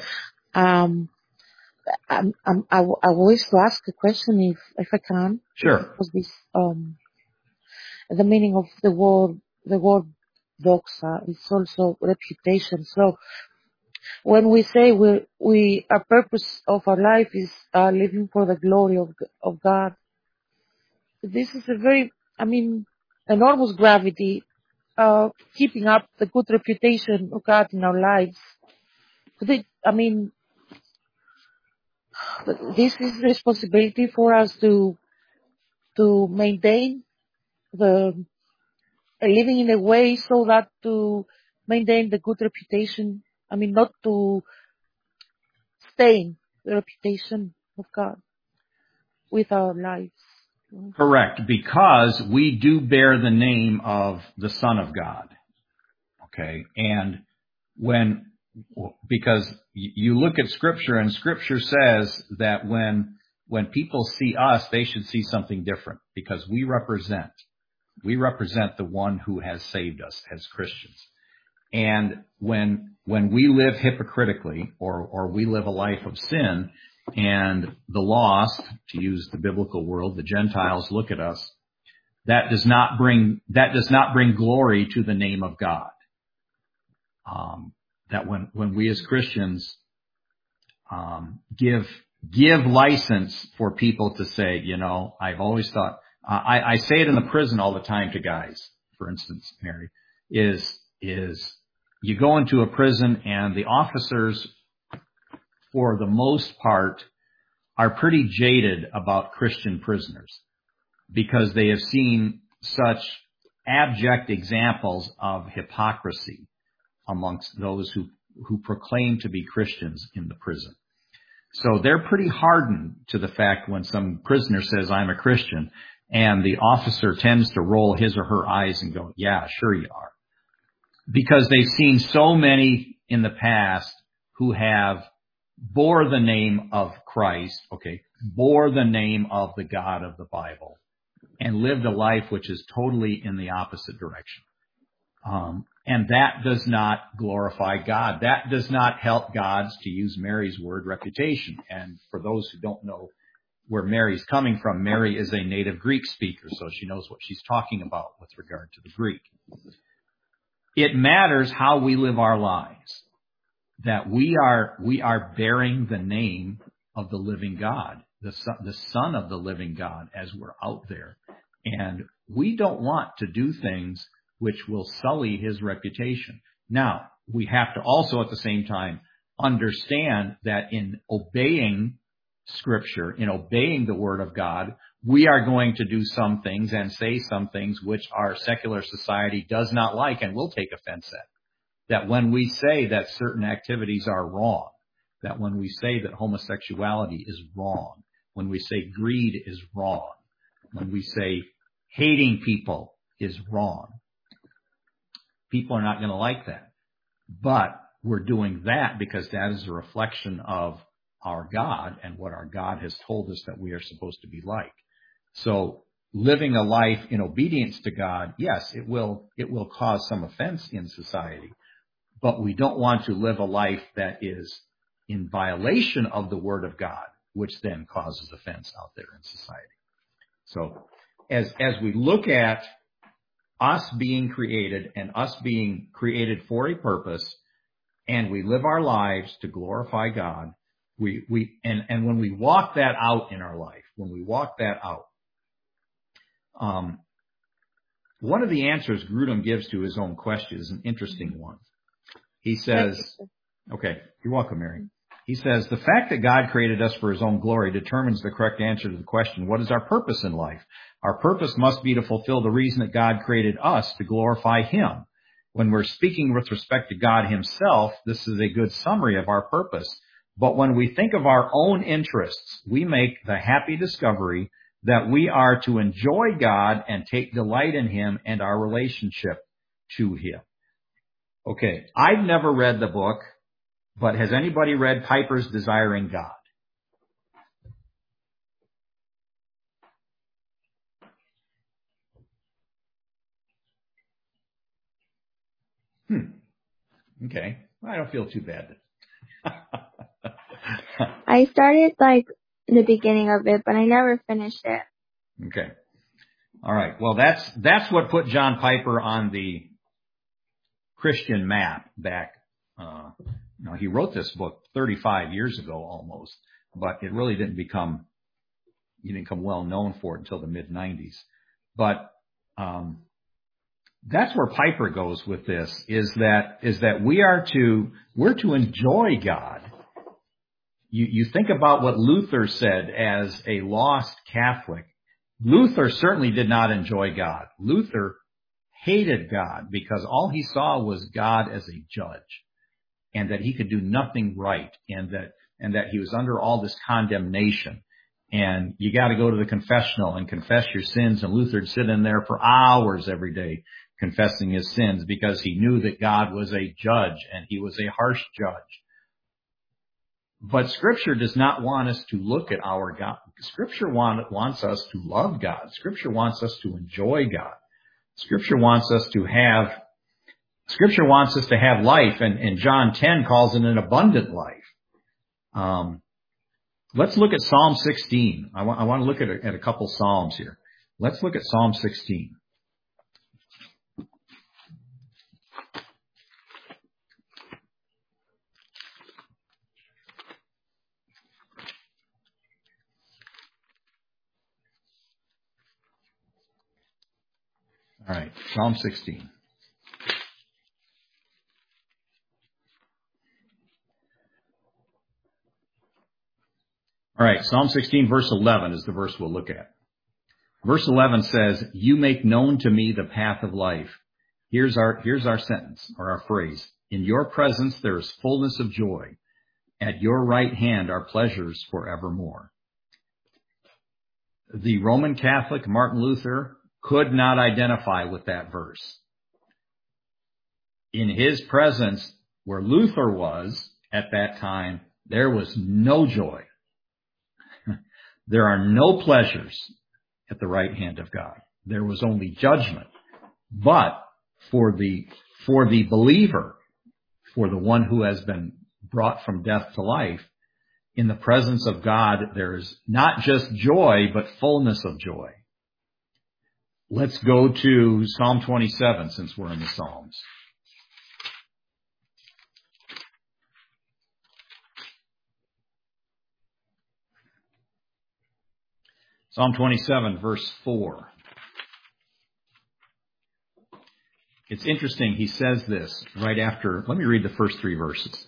I wish to ask a question if I can. Sure. Because this, the meaning of the word doxa. It's also reputation. So when we say our purpose of our life is living for the glory of God, this is a very, enormous gravity, keeping up the good reputation of God in our lives. This is the responsibility for us to maintain living in a way so that to maintain the good reputation. Not to stain the reputation of God with our lives. Correct, because we do bear the name of the Son of God. Okay, and because you look at Scripture, and Scripture says that when people see us, they should see something different, because we represent the one who has saved us as Christians. And when we live hypocritically, or we live a life of sin, and the lost, to use the biblical world, the Gentiles look at us, that does not bring glory to the name of God. That when we as Christians give license for people to say, I've always thought, I say it in the prison all the time to guys, for instance, Mary, is you go into a prison and the officers, for the most part, are pretty jaded about Christian prisoners, because they have seen such abject examples of hypocrisy amongst those who proclaim to be Christians in the prison. So they're pretty hardened to the fact when some prisoner says, I'm a Christian, and the officer tends to roll his or her eyes and go, yeah, sure you are. Because they've seen so many in the past who have bore the name of Christ, bore the name of the God of the Bible, and lived a life which is totally in the opposite direction. And that does not glorify God. That does not help God's, to use Mary's word, reputation. And for those who don't know where Mary's coming from, Mary is a native Greek speaker, so she knows what she's talking about with regard to the Greek. It matters how we live our lives, that we are bearing the name of the living God, the Son of the living God, as we're out there. And we don't want to do things which will sully his reputation. Now, we have to also at the same time understand that in obeying Scripture, in obeying the Word of God, we are going to do some things and say some things which our secular society does not like and will take offense at. That when we say that certain activities are wrong, that when we say that homosexuality is wrong, when we say greed is wrong, when we say hating people is wrong, people are not going to like that. But we're doing that because that is a reflection of our God and what our God has told us that we are supposed to be like. So living a life in obedience to God, yes, it will cause some offense in society, but we don't want to live a life that is in violation of the Word of God, which then causes offense out there in society. So as we look at us being created and us being created for a purpose, and we live our lives to glorify God, and when we walk that out in our life, one of the answers Grudem gives to his own question is an interesting one. He says, okay, you're welcome, Mary. He says, the fact that God created us for his own glory determines the correct answer to the question, what is our purpose in life? Our purpose must be to fulfill the reason that God created us, to glorify him. When we're speaking with respect to God himself, this is a good summary of our purpose. But when we think of our own interests, we make the happy discovery that we are to enjoy God and take delight in him and our relationship to him. Okay, I've never read the book, but has anybody read Piper's Desiring God? Okay, I don't feel too bad. I started the beginning of it, but I never finished it. Okay. All right. Well, that's what put John Piper on the Christian map back, he wrote this book 35 years ago almost, but it really didn't become well known for it until the mid 90s. But, that's where Piper goes with this, is that we're to enjoy God. You think about what Luther said as a lost Catholic. Luther certainly did not enjoy God. Luther hated God because all he saw was God as a judge, and that he could do nothing right, and that he was under all this condemnation. And you got to go to the confessional and confess your sins. And Luther'd sit in there for hours every day confessing his sins, because he knew that God was a judge and he was a harsh judge. But Scripture does not want us to look at our God. Scripture wants us to love God. Scripture wants us to enjoy God. Scripture wants us to have life, and John 10 calls it an abundant life. Let's look at Psalm 16. I want to look at a couple Psalms here. Let's look at Psalm 16. All right, Psalm 16. All right, Psalm 16, verse 11 is the verse we'll look at. Verse 11 says, "You make known to me the path of life." Here's our sentence, or our phrase. "In your presence there is fullness of joy. At your right hand are pleasures forevermore." The Roman Catholic Martin Luther could not identify with that verse. In his presence, where Luther was at that time, there was no joy. There are no pleasures at the right hand of God. There was only judgment. But for the believer, for the one who has been brought from death to life, in the presence of God, there is not just joy, but fullness of joy. Let's go to Psalm 27, since we're in the Psalms. Psalm 27, verse 4. It's interesting. He says this right after. Let me read the first three verses.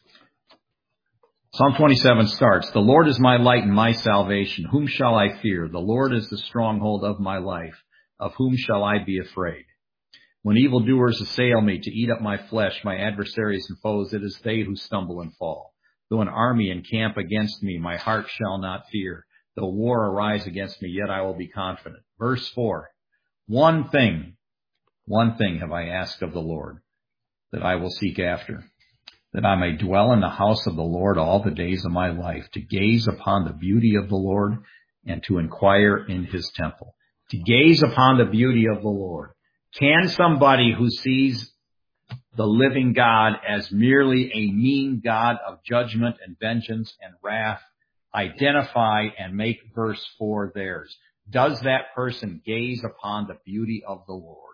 Psalm 27 starts, "The Lord is my light and my salvation. Whom shall I fear? The Lord is the stronghold of my life. Of whom shall I be afraid? When evildoers assail me to eat up my flesh, my adversaries and foes, it is they who stumble and fall. Though an army encamp against me, my heart shall not fear. Though war arise against me, yet I will be confident." Verse 4, one thing have I asked of the Lord, that I will seek after, that I may dwell in the house of the Lord all the days of my life, to gaze upon the beauty of the Lord and to inquire in his temple. To gaze upon the beauty of the Lord. Can somebody who sees the living God as merely a mean God of judgment and vengeance and wrath identify and make verse 4 theirs? Does that person gaze upon the beauty of the Lord?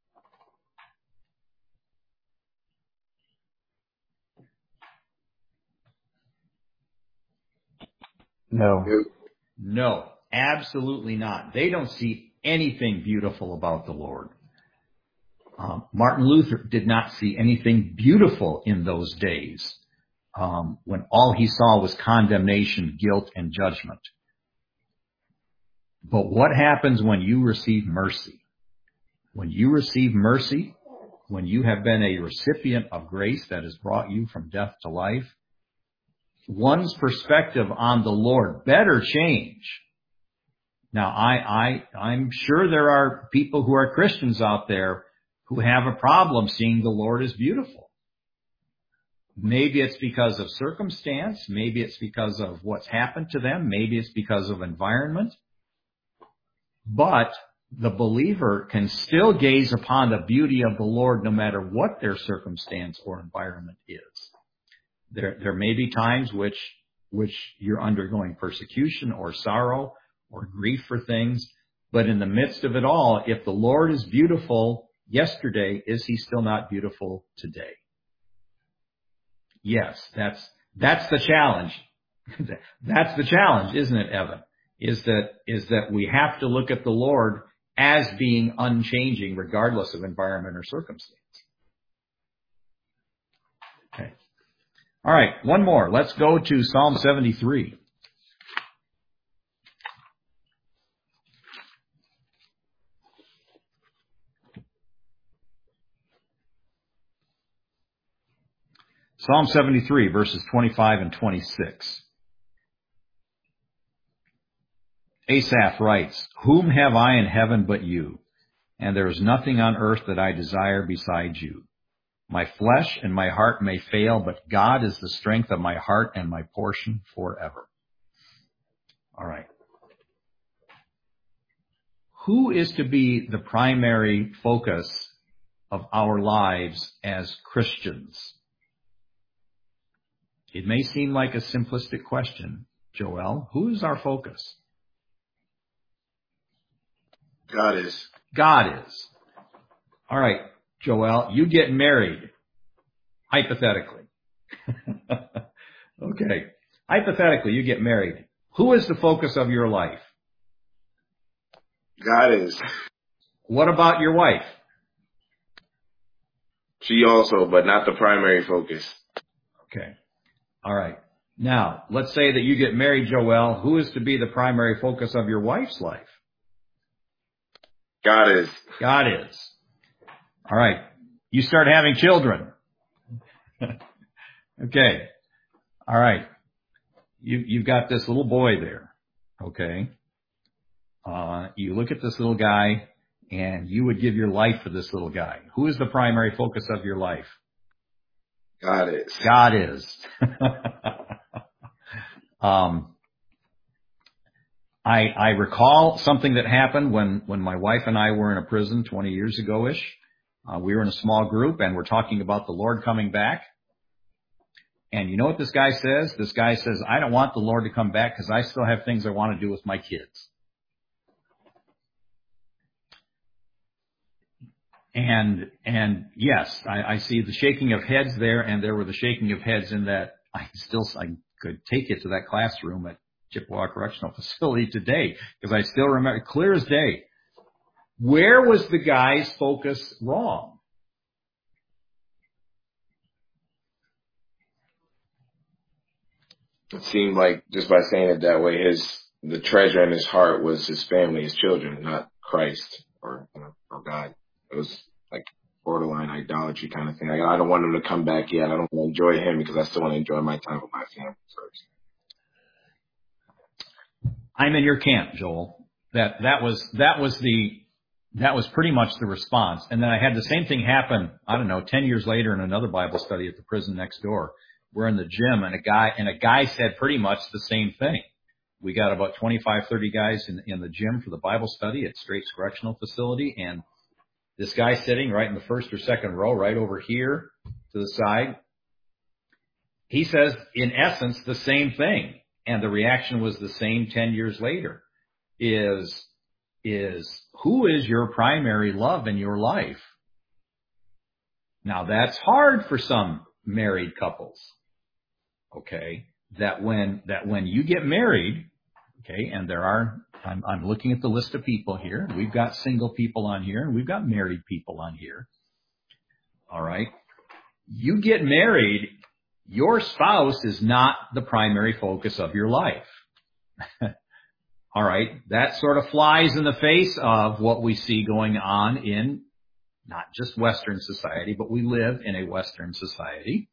No, absolutely not. They don't see anything beautiful about the Lord. Martin Luther did not see anything beautiful in those days, when all he saw was condemnation, guilt, and judgment. But what happens when you receive mercy? When you receive mercy, when you have been a recipient of grace that has brought you from death to life, one's perspective on the Lord better change. Now, I'm sure there are people who are Christians out there who have a problem seeing the Lord as beautiful. Maybe it's because of circumstance. Maybe it's because of what's happened to them. Maybe it's because of environment. But the believer can still gaze upon the beauty of the Lord no matter what their circumstance or environment is. There may be times which you're undergoing persecution or sorrow or grief for things, but in the midst of it all, if the Lord is beautiful, yesterday, is he still not beautiful today? Yes, that's the challenge. That's the challenge, isn't it, Evan? Is that we have to look at the Lord as being unchanging regardless of environment or circumstance. Okay. All right, one more. Let's go to Psalm 73. Psalm 73, verses 25 and 26. Asaph writes, "Whom have I in heaven but you? And there is nothing on earth that I desire besides you. My flesh and my heart may fail, but God is the strength of my heart and my portion forever." All right. Who is to be the primary focus of our lives as Christians? It may seem like a simplistic question, Joel. Who is our focus? God is. God is. All right, Joel, you get married, hypothetically. Okay. Hypothetically, you get married. Who is the focus of your life? God is. What about your wife? She also, but not the primary focus. Okay. All right. Now, let's say that you get married, Joel. Who is to be the primary focus of your wife's life? God is. God is. All right. You start having children. Okay. All right. You've got this little boy there. Okay. You look at this little guy and you would give your life for this little guy. Who is the primary focus of your life? God is. God is. I recall something that happened when my wife and I were in a prison 20 years ago-ish. We were in a small group and we're talking about the Lord coming back. And you know what this guy says? This guy says, "I don't want the Lord to come back because I still have things I want to do with my kids." And yes, I see the shaking of heads there, and there were the shaking of heads in that I could take you to that classroom at Chippewa Correctional Facility today, because I still remember, clear as day. Where was the guy's focus wrong? It seemed like, just by saying it that way, the treasure in his heart was his family, his children, not Christ or God. It was like borderline idolatry kind of thing. I don't want him to come back yet. I don't want to enjoy him because I still want to enjoy my time with my family first. I'm in your camp, Joel. That was pretty much the response. And then I had the same thing happen, 10 years later in another Bible study at the prison next door. We're in the gym and a guy said pretty much the same thing. We got about 25, 30 guys in the gym for the Bible study at Straits Correctional Facility, and this guy sitting right in the first or second row, right over here to the side, he says, in essence, the same thing. And the reaction was the same 10 years later, is who is your primary love in your life? Now that's hard for some married couples. Okay. That when you get married, okay, and I'm looking at the list of people here. We've got single people on here and we've got married people on here. All right. You get married, your spouse is not the primary focus of your life. All right. That sort of flies in the face of what we see going on in not just Western society, but we live in a Western society.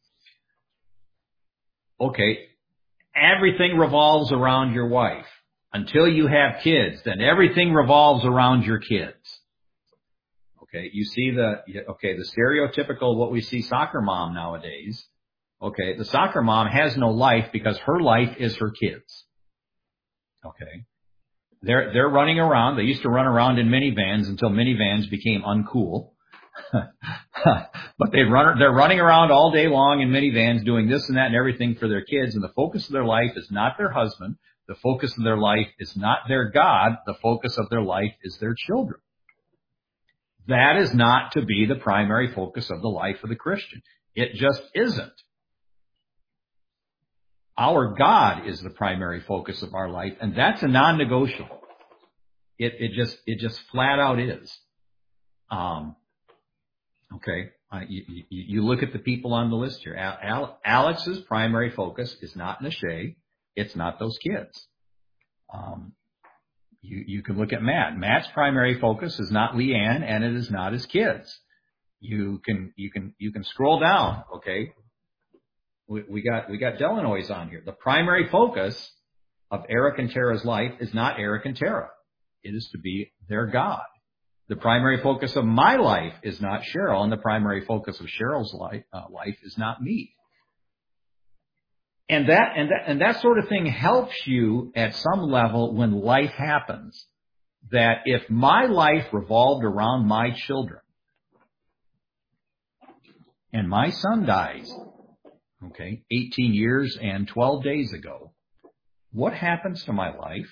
Okay. Everything revolves around your wife. Until you have kids, then everything revolves around your kids. Okay. You see the stereotypical, what we see soccer mom nowadays. Okay. The soccer mom has no life because her life is her kids. Okay. They're running around. They used to run around in minivans until minivans became uncool. But they're running around all day long in minivans doing this and that and everything for their kids. And the focus of their life is not their husband. The focus of their life is not their God. The focus of their life is their children. That is not to be the primary focus of the life of the Christian. It just isn't. Our God is the primary focus of our life, and that's a non-negotiable. It just flat out is. Okay. You look at the people on the list here. Alex's primary focus is not Nashay. It's not those kids. You can look at Matt. Matt's primary focus is not Leanne, and it is not his kids. You can scroll down. Okay. We got Delanois on here. The primary focus of Eric and Tara's life is not Eric and Tara. It is to be their God. The primary focus of my life is not Cheryl, and the primary focus of Cheryl's life is not me. And that sort of thing helps you at some level when life happens. That if my life revolved around my children, and my son dies, 18 years and 12 days ago, what happens to my life?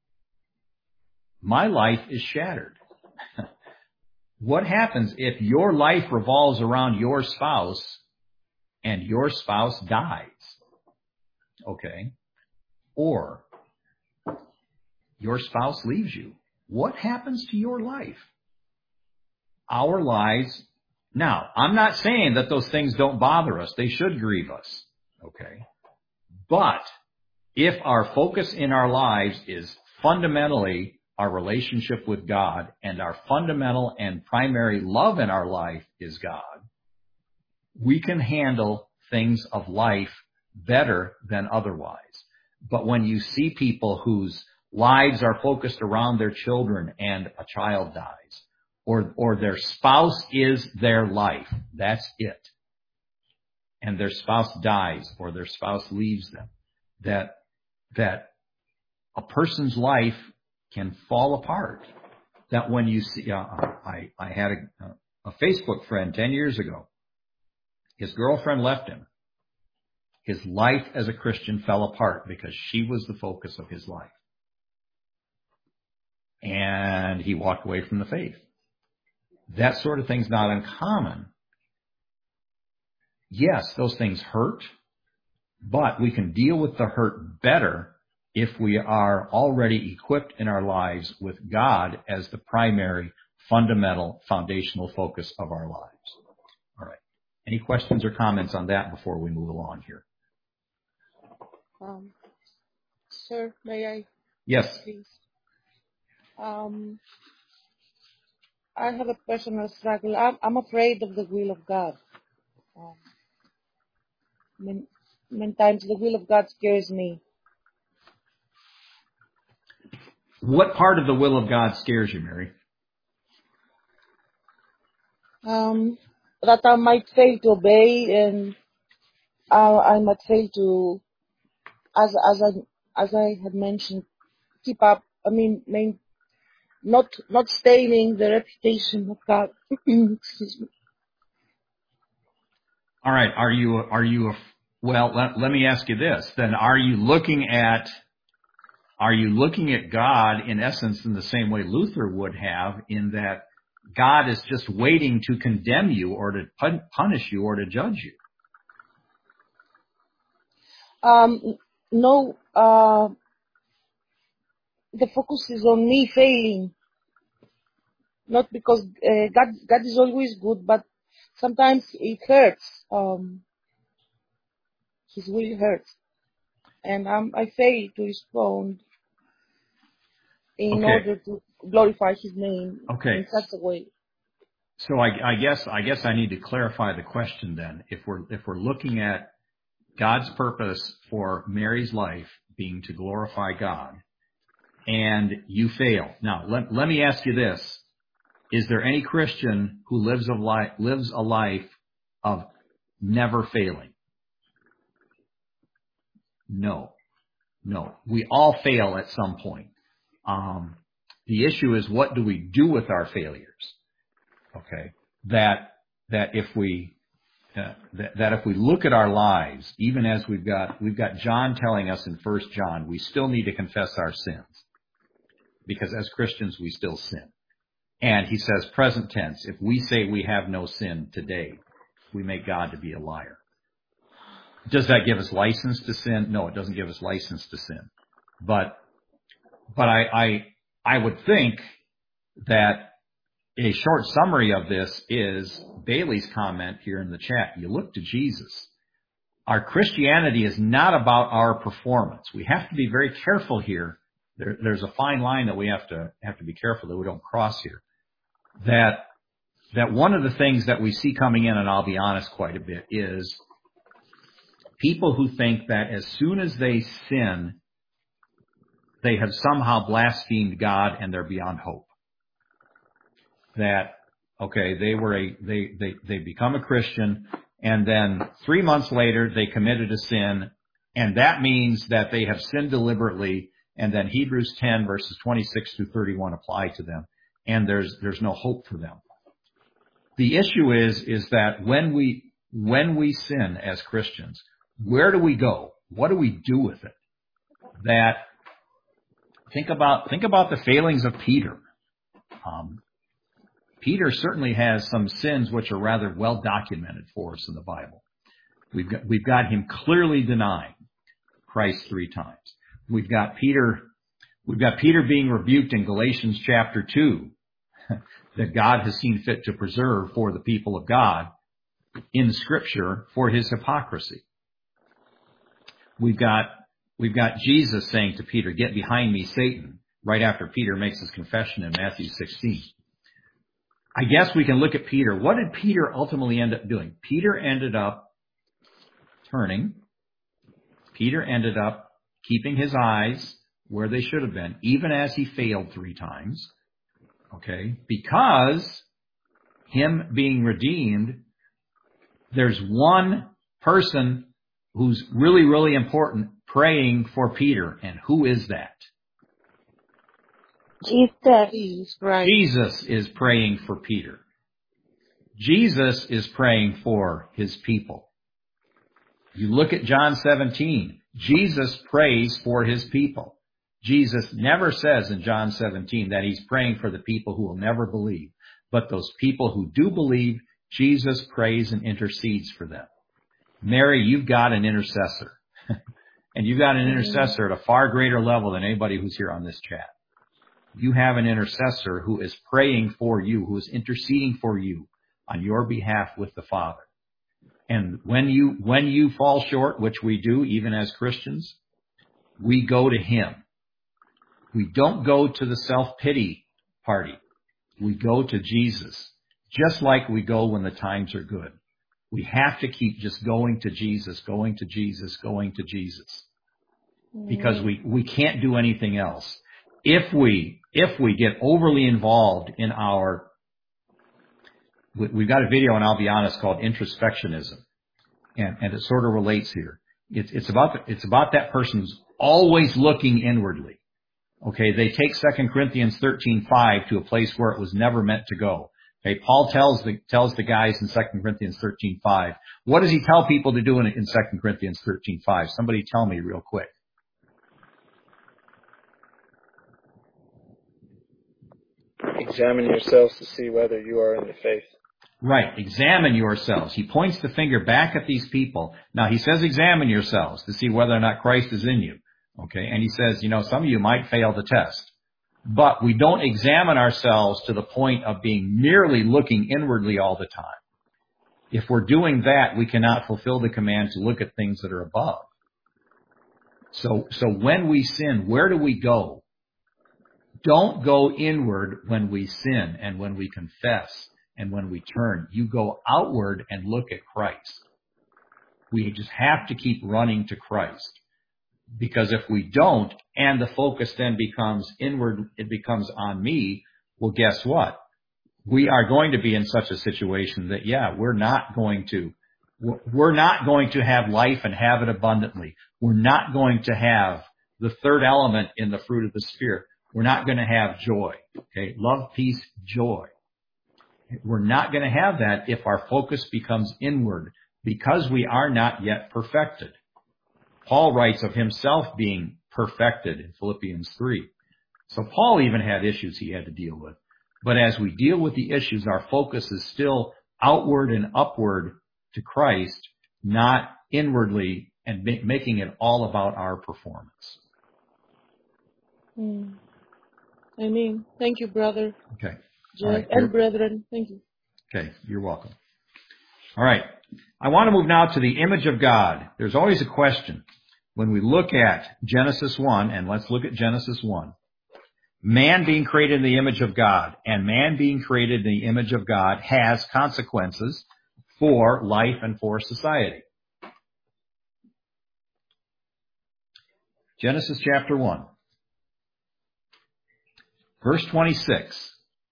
My life is shattered. What happens if your life revolves around your spouse and your spouse dies? Okay. Or your spouse leaves you. What happens to your life? Our lives. Now, I'm not saying that those things don't bother us. They should grieve us. Okay. But if our focus in our lives is fundamentally our relationship with God, and our fundamental and primary love in our life is God, we can handle things of life better than otherwise. But when you see people whose lives are focused around their children and a child dies, or their spouse is their life, that's it, and their spouse dies or their spouse leaves them, that a person's life can fall apart. That when you see, I had a Facebook friend 10 years ago. His girlfriend left him. His life as a Christian fell apart because she was the focus of his life. And he walked away from the faith. That sort of thing's not uncommon. Yes, those things hurt, but we can deal with the hurt better if we are already equipped in our lives with God as the primary, fundamental, foundational focus of our lives. All right. Any questions or comments on that before we move along here? Sir, may I? Yes. Please. I have a personal struggle. I'm afraid of the will of God. Many times the will of God scares me. What part of the will of God scares you, Mary? That I might fail to obey, and I might fail to, as I had mentioned, keep up. Not staining the reputation of God. Excuse me. All right. Well, let me ask you this. Then are you looking at God in essence in the same way Luther would have, in that God is just waiting to condemn you or to punish you or to judge you? No, the focus is on me failing. Not because God is always good, but sometimes it hurts. His will hurts. And I fail to respond in order to glorify His name in such a way. So I guess I need to clarify the question then. If we're looking at God's purpose for Mary's life being to glorify God, and you fail. Now, let me ask you this. Is there any Christian who lives a life of never failing? No. We all fail at some point. The issue is, what do we do with our failures? Okay. That if we look at our lives, even as we've got John telling us in 1 John, we still need to confess our sins, because as Christians we still sin. And he says, present tense, if we say we have no sin today, we make God to be a liar. Does that give us license to sin? No, it doesn't give us license to sin. But I would think that a short summary of this is Bailey's comment here in the chat. You look to Jesus. Our Christianity is not about our performance. We have to be very careful here. There's a fine line that we have to be careful that we don't cross here. That one of the things that we see coming in, and I'll be honest quite a bit, is people who think that as soon as they sin, they have somehow blasphemed God and they're beyond hope. That, okay, they become a Christian, and then 3 months later they committed a sin, and that means that they have sinned deliberately, and then Hebrews 10 verses 26 through 31 apply to them, and there's no hope for them. The issue is that when we sin as Christians, where do we go? What do we do with it? That think about the failings of Peter. Peter certainly has some sins which are rather well documented for us in the Bible. We've got him clearly denying Christ 3 times. We've got Peter being rebuked in Galatians chapter 2 that God has seen fit to preserve for the people of God in Scripture for his hypocrisy. We've got Jesus saying to Peter, "Get behind me, Satan," right after Peter makes his confession in Matthew 16. I guess we can look at Peter. What did Peter ultimately end up doing? Peter ended up turning. Peter ended up keeping his eyes where they should have been, even as he failed 3 times. Okay? Because him being redeemed, there's one person who's really, really important praying for Peter. And who is that? Jesus, right. Jesus is praying for Peter. Jesus is praying for his people. You look at John 17. Jesus prays for his people. Jesus never says in John 17 that he's praying for the people who will never believe. But those people who do believe, Jesus prays and intercedes for them. Mary, you've got an intercessor. And you've got an intercessor at a far greater level than anybody who's here on this chat. You have an intercessor who is praying for you, who is interceding for you on your behalf with the Father. And when you fall short, which we do even as Christians, we go to him. We don't go to the self-pity party. We go to Jesus, just like we go when the times are good. We have to keep just going to Jesus, going to Jesus, going to Jesus. Because we can't do anything else. If we get overly involved in we've got a video, and I'll be honest, called introspectionism, and it sort of relates here. It's about that person's always looking inwardly. Okay, they take 2 Corinthians 13:5 to a place where it was never meant to go. Okay, Paul tells the guys in 2 Corinthians 13:5. What does he tell people to do in 2 Corinthians 13:5? Somebody tell me real quick. Examine yourselves to see whether you are in the faith. Right. Examine yourselves. He points the finger back at these people. Now, he says examine yourselves to see whether or not Christ is in you. Okay. And he says, some of you might fail the test. But we don't examine ourselves to the point of being merely looking inwardly all the time. If we're doing that, we cannot fulfill the command to look at things that are above. So when we sin, where do we go? Don't go inward when we sin and when we confess and when we turn. You go outward and look at Christ. We just have to keep running to Christ. Because if we don't, and the focus then becomes inward, it becomes on me, well, guess what? We are going to be in such a situation that, we're not going to have life and have it abundantly. We're not going to have the third element in the fruit of the Spirit. We're not going to have joy. Okay? Love, peace, joy. We're not going to have that if our focus becomes inward, because we are not yet perfected. Paul writes of himself being perfected in Philippians 3. So Paul even had issues he had to deal with. But as we deal with the issues, our focus is still outward and upward to Christ, not inwardly and making it all about our performance. Amen. Thank you, brother. Okay. Jeff, All right. and brethren. Thank you. Okay. You're welcome. All right. I want to move now to the image of God. There's always a question. When we look at Genesis 1, and let's look at Genesis 1, man being created in the image of God, and man being created in the image of God has consequences for life and for society. Genesis chapter 1, verse 26.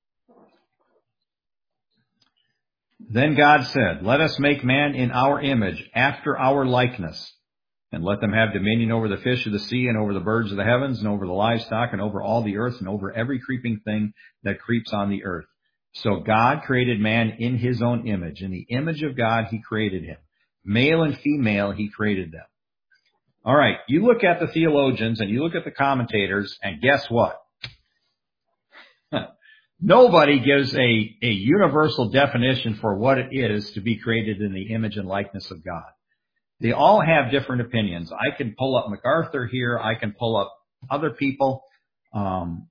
Then God said, "Let us make man in our image, after our likeness, and let them have dominion over the fish of the sea, and over the birds of the heavens, and over the livestock, and over all the earth, and over every creeping thing that creeps on the earth." So God created man in his own image. In the image of God, he created him. Male and female, he created them. All right, you look at the theologians, and you look at the commentators, and guess what? Nobody gives a universal definition for what it is to be created in the image and likeness of God. They all have different opinions. I can pull up MacArthur here. I can pull up other people. And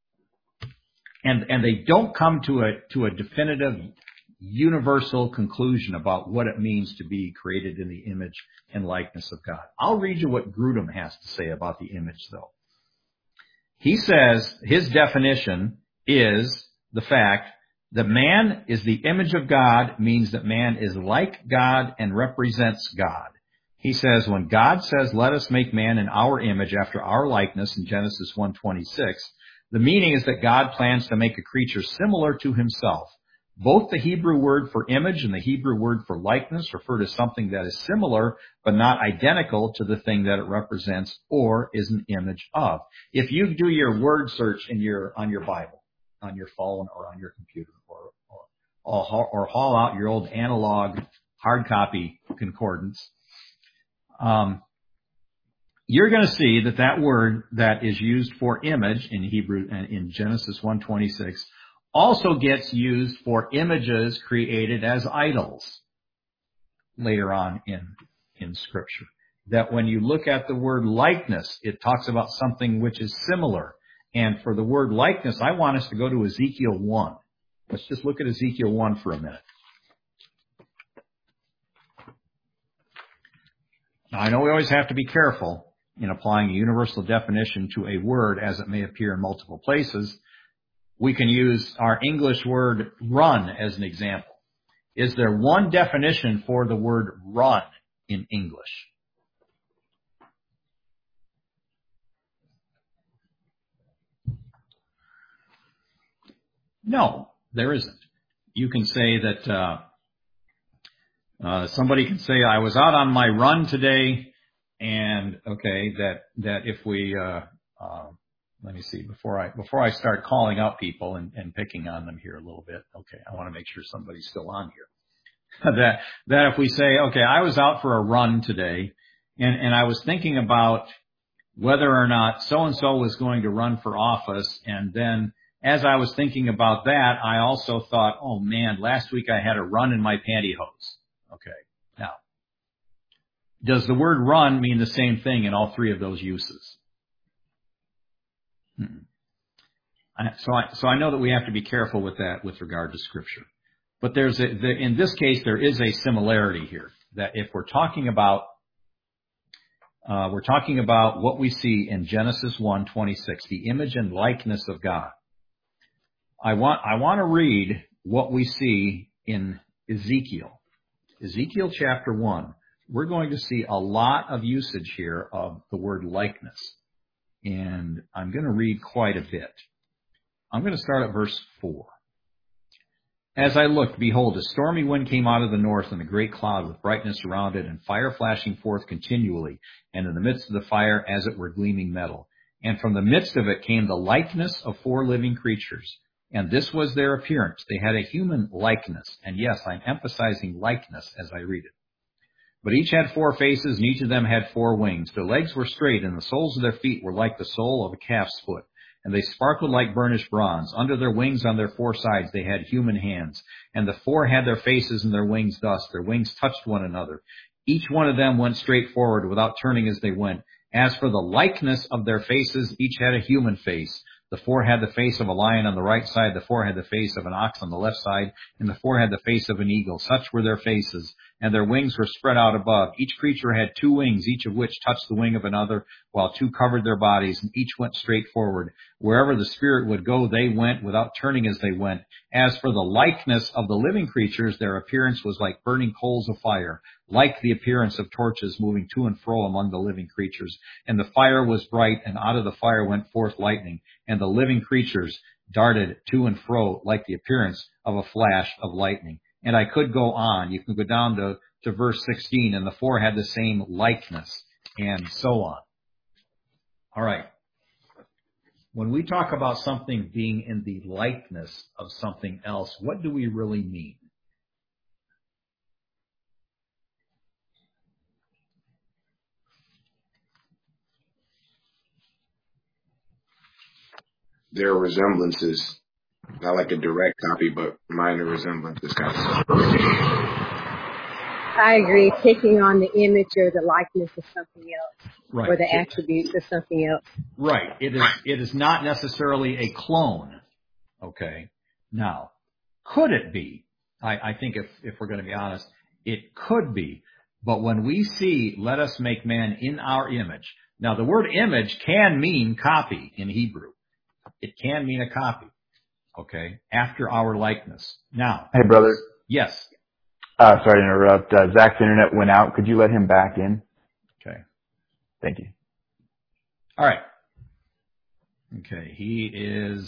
they don't come to a definitive universal conclusion about what it means to be created in the image and likeness of God. I'll read you what Grudem has to say about the image, though. He says his definition is the fact that man is the image of God, means that man is like God and represents God. He says when God says, "Let us make man in our image after our likeness," in Genesis 1:26, the meaning is that God plans to make a creature similar to himself. Both the Hebrew word for image and the Hebrew word for likeness refer to something that is similar but not identical to the thing that it represents or is an image of. If you do your word search on your Bible, on your phone or on your computer, or haul out your old analog hard copy concordance, you're going to see that word that is used for image in Hebrew and in Genesis 1:26 also gets used for images created as idols later on in Scripture. That when you look at the word likeness, it talks about something which is similar. And for the word likeness, I want us to go to Ezekiel 1. Let's just look at Ezekiel 1 for a minute. Now, I know we always have to be careful in applying a universal definition to a word as it may appear in multiple places. We can use our English word run as an example. Is there one definition for the word run in English? No, there isn't. You can say that somebody can say, "I was out on my run today," and okay, that if we let me see before I start calling out people and picking on them here a little bit. Okay, I want to make sure somebody's still on here. that if we say, "Okay, I was out for a run today, and I was thinking about whether or not so and so was going to run for office, and then as I was thinking about that, I also thought, oh man, last week I had a run in my pantyhose." Okay. Now, does the word run mean the same thing in all three of those uses? So I know that we have to be careful with that with regard to Scripture. But in this case, there is a similarity here. That if we're talking about what we see in Genesis 1:26, the image and likeness of God. I want to read what we see in Ezekiel. Ezekiel chapter 1. We're going to see a lot of usage here of the word likeness. And I'm going to read quite a bit. I'm going to start at verse 4. "As I looked, behold, a stormy wind came out of the north, and a great cloud with brightness around it, and fire flashing forth continually, and in the midst of the fire as it were gleaming metal. And from the midst of it came the likeness of 4 living creatures. And this was their appearance. They had a human likeness." And yes, I'm emphasizing likeness as I read it. "But each had 4 faces, and each of them had 4 wings. Their legs were straight, and the soles of their feet were like the sole of a calf's foot. and they sparkled like burnished bronze. Under their wings on their four sides they had human hands, and the four had their faces and their wings thus. Their wings touched one another. Each one of them went straight forward without turning as they went. As for the likeness of their faces, each had a human face. The four had the face of a lion on the right side, the four had the face of an ox on the left side, and the four had the face of an eagle. Such were their faces, and their wings were spread out above. Each creature had two wings, each of which touched the wing of another, while two covered their bodies, and each went straight forward. Wherever the Spirit would go, they went, without turning as they went. As for the likeness of the living creatures, their appearance was like burning coals of fire, like the appearance of torches moving to and fro among the living creatures. And the fire was bright, and out of the fire went forth lightning, and the living creatures darted to and fro like the appearance of a flash of lightning. And I could go on. You can go down to verse 16, and the four had the same likeness, and so on. All right. When we talk about something being in the likeness of something else, what do we really mean? There are resemblances, not like a direct copy, but minor resemblances kind of stuff. I agree. Taking on the image or the likeness of something else, right, or the attributes of something else. Right. It is not necessarily a clone. Okay. Now, could it be? I think if we're going to be honest, it could be. But when we see, let us make man in our image. Now, the word image can mean copy in Hebrew. It can mean a copy. Okay. After our likeness. Now. Hey, brother. Yes. Sorry to interrupt. Zach's internet went out. Could you let him back in? Okay. Thank you. All right. Okay. He is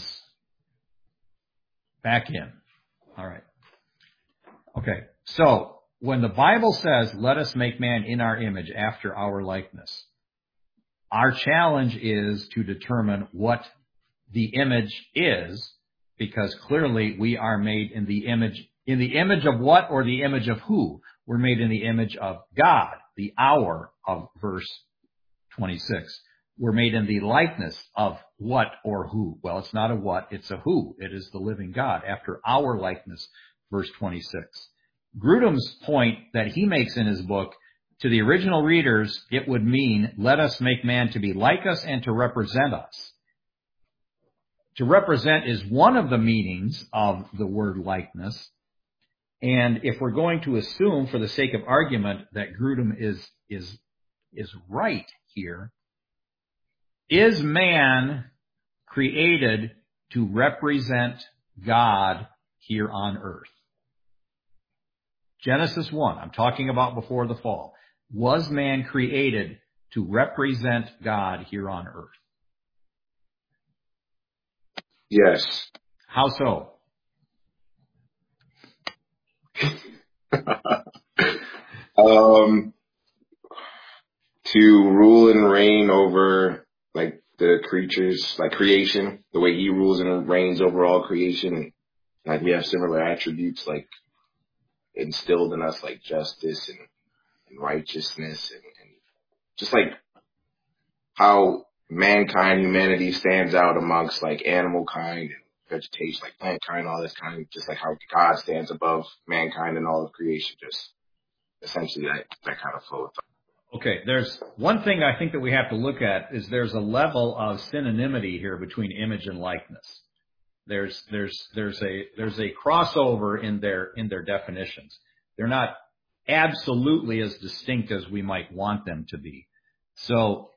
back in. All right. Okay. So when the Bible says, let us make man in our image after our likeness, our challenge is to determine what the image is, because clearly we are made in the image of what, or the image of who? We're made in the image of God, the hour of verse 26. We're made in the likeness of what or who? Well, it's not a what, it's a who. It is the living God, after our likeness, verse 26. Grudem's point that he makes in his book, to the original readers, it would mean, let us make man to be like us and to represent us. To represent is one of the meanings of the word likeness. And if we're going to assume, for the sake of argument, that Grudem is right here, is man created to represent God here on earth? Genesis 1, I'm talking about before the fall. Was man created to represent God here on earth? Yes. How so? To rule and reign over like the creatures, like creation, the way he rules and reigns over all creation. Like we have similar attributes, like instilled in us, like justice and righteousness, and just like how humanity stands out amongst like animal kind and vegetation, like plant kind, all this kind of, just like how God stands above mankind and all of creation, just essentially that kind of flow. Okay, there's one thing I think that we have to look at is there's a level of synonymity here between image and likeness. There's a crossover in their definitions. They're not absolutely as distinct as we might want them to be. So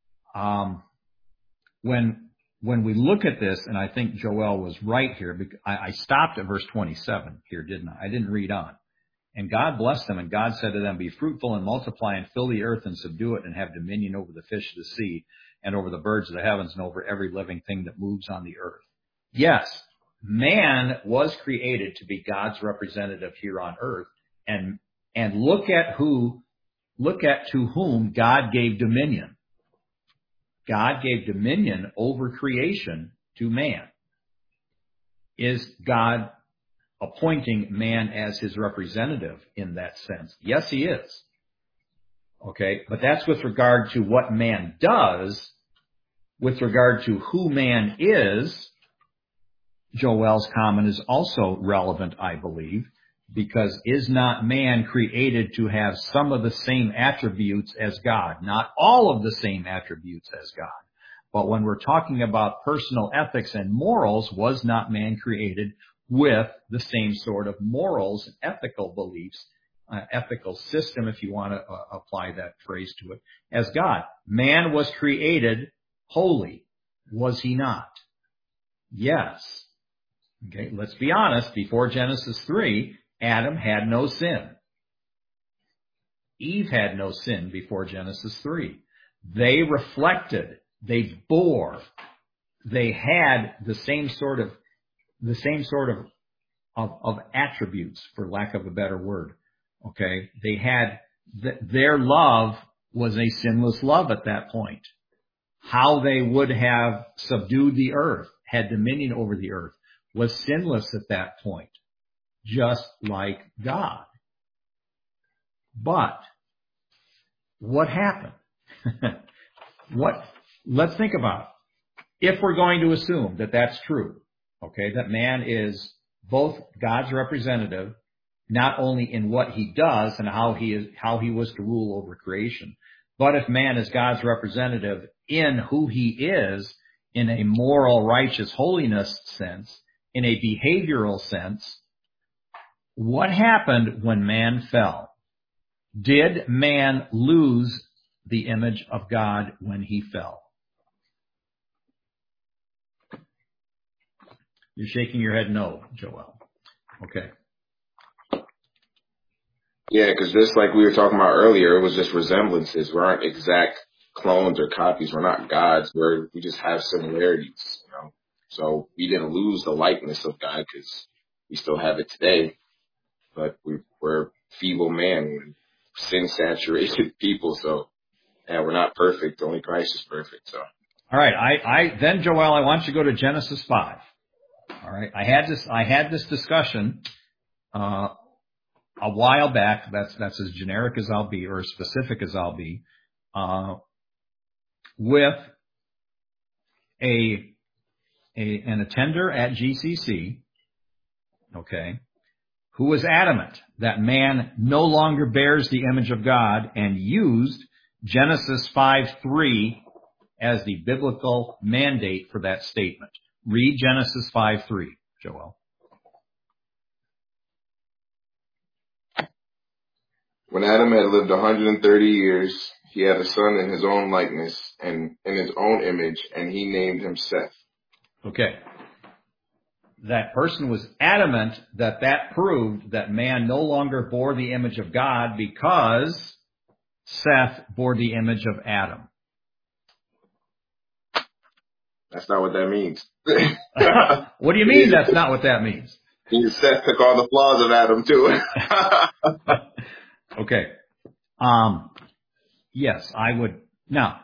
when we look at this, and I think Joel was right here, because I stopped at verse 27 here, didn't I? I didn't read on. And God blessed them, and God said to them, be fruitful and multiply and fill the earth and subdue it and have dominion over the fish of the sea and over the birds of the heavens and over every living thing that moves on the earth. Yes, man was created to be God's representative here on earth, and look at to whom God gave dominion. God gave dominion over creation to man. Is God appointing man as his representative in that sense? Yes, he is. Okay, but that's with regard to what man does, with regard to who man is, Joel's comment is also relevant, I believe, because is not man created to have some of the same attributes as God? Not all of the same attributes as God. But when we're talking about personal ethics and morals, was not man created with the same sort of morals and ethical beliefs, ethical system, if you want to apply that phrase to it, as God? Man was created holy, was he not? Yes. Okay, let's be honest. Before Genesis 3, Adam had no sin. Eve had no sin before Genesis 3. They reflected, they bore, they had the same sort of attributes, for lack of a better word. Okay, they had their love was a sinless love at that point. How they would have subdued the earth, had dominion over the earth, was sinless at that point, just like God. But what happened? Let's think about it. If we're going to assume that that's true, okay, that man is both God's representative, not only in what he does and how he was to rule over creation, but if man is God's representative in who he is in a moral, righteous holiness sense, in a behavioral sense, what happened when man fell? Did man lose the image of God when he fell? You're shaking your head no, Joel. Okay. Yeah, because just like we were talking about earlier, it was just resemblances. We aren't exact clones or copies. We're not gods. We just have similarities, you know. So we didn't lose the likeness of God because we still have it today. But we're feeble man, sin-saturated people. So yeah, we're not perfect. Only Christ is perfect. So. All right. Then Joel, I want you to go to Genesis 5. All right. I had this discussion a while back. That's as generic as I'll be, or as specific as I'll be, with an attender at GCC, okay, who was adamant that man no longer bears the image of God and used Genesis 5:3 as the biblical mandate for that statement. Read Genesis 5:3, Joel. When Adam had lived 130 years, he had a son in his own likeness and in his own image, and he named him Seth. Okay. That person was adamant that proved that man no longer bore the image of God because Seth bore the image of Adam. That's not what that means. What do you mean that's not what that means? Seth took all the flaws of Adam too. Okay. Yes, I would. Now,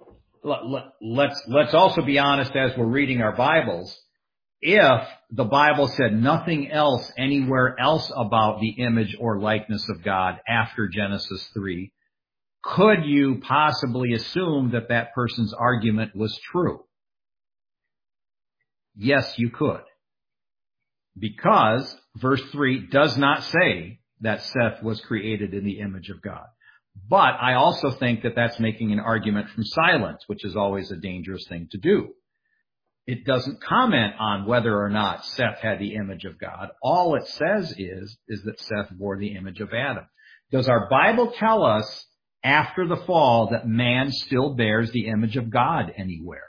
let's also be honest as we're reading our Bibles. If the Bible said nothing else anywhere else about the image or likeness of God after Genesis 3, could you possibly assume that person's argument was true? Yes, you could. Because verse 3 does not say that Seth was created in the image of God. But I also think that that's making an argument from silence, which is always a dangerous thing to do. It doesn't comment on whether or not Seth had the image of God. All it says is that Seth bore the image of Adam. Does our Bible tell us after the fall that man still bears the image of God anywhere?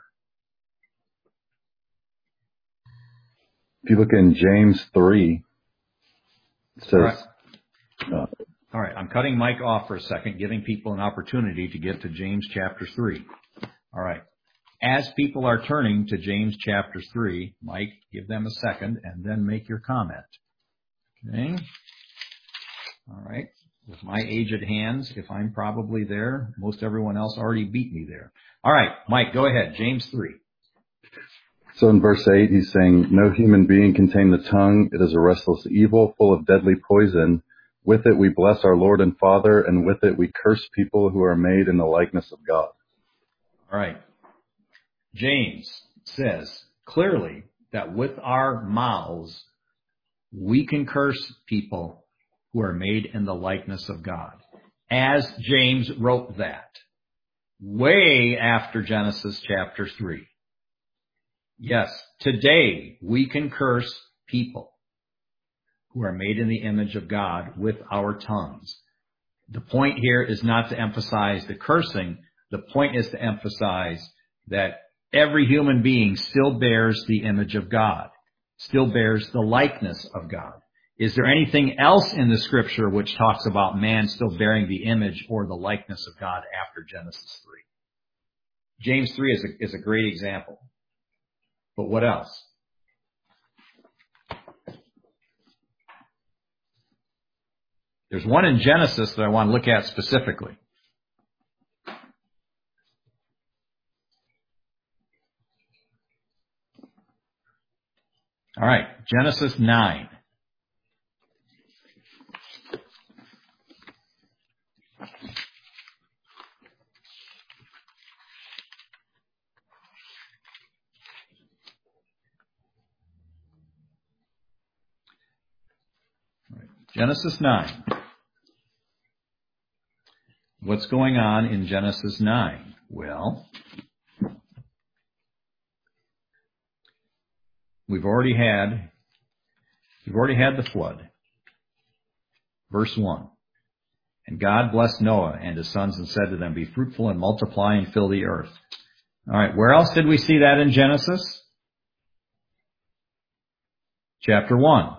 If you look in James 3, it says... All right, I'm cutting Mike off for a second, giving people an opportunity to get to James chapter 3. All right. As people are turning to James chapter 3, Mike, give them a second and then make your comment. Okay. All right. With my aged hands, if I'm probably there, most everyone else already beat me there. All right, Mike, go ahead. James 3. So in verse 8, he's saying, no human being can tame the tongue. It is a restless evil full of deadly poison. With it we bless our Lord and Father, and with it we curse people who are made in the likeness of God. All right. James says clearly that with our mouths, we can curse people who are made in the likeness of God. As James wrote that, way after Genesis chapter 3. Yes, today we can curse people who are made in the image of God with our tongues. The point here is not to emphasize the cursing. The point is to emphasize that every human being still bears the image of God, still bears the likeness of God. Is there anything else in the scripture which talks about man still bearing the image or the likeness of God after Genesis 3? James 3 is a great example. But what else? There's one in Genesis that I want to look at specifically. All right, Genesis 9. Genesis 9. What's going on in Genesis 9? Well, we've already had the flood. Verse 1. And God blessed Noah and his sons and said to them, be fruitful and multiply and fill the earth. All right, where else did we see that in Genesis? Chapter 1.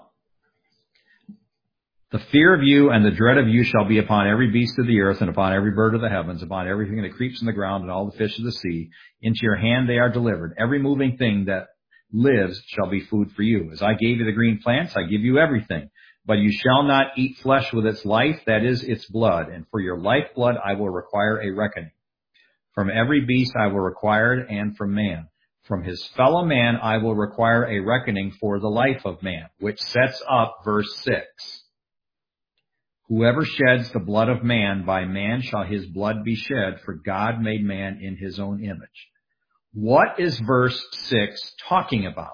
The fear of you and the dread of you shall be upon every beast of the earth and upon every bird of the heavens, upon everything that creeps in the ground and all the fish of the sea. Into your hand they are delivered. Every moving thing that lives shall be food for you. As I gave you the green plants, I give you everything. But you shall not eat flesh with its life, that is its blood. And for your lifeblood I will require a reckoning. From every beast I will require it, and from man. From his fellow man I will require a reckoning for the life of man, which sets up verse 6. Whoever sheds the blood of man, by man shall his blood be shed, for God made man in his own image. What is verse 6 talking about?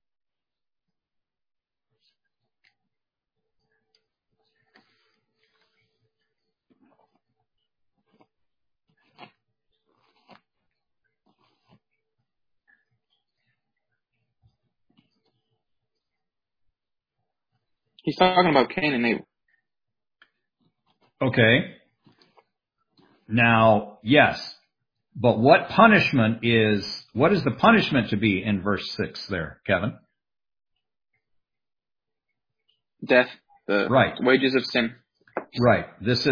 He's talking about Cain and Abel. Okay. Now, yes. But what is the punishment to be in verse 6 there, Kevin? Death, the right. Wages of sin. Right. This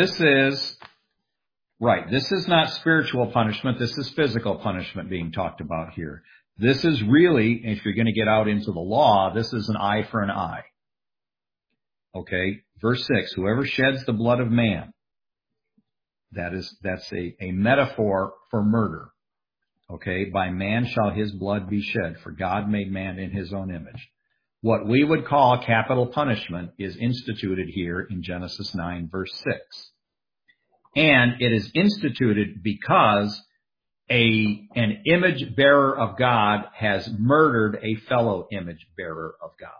is not spiritual punishment. This is physical punishment being talked about here. This is really, if you're going to get out into the law, this is an eye for an eye. Okay. Verse 6, whoever sheds the blood of man, that's a metaphor for murder. Okay. By man shall his blood be shed, for God made man in his own image. What we would call capital punishment is instituted here in Genesis 9 verse 6. And it is instituted because an image bearer of God has murdered a fellow image bearer of God.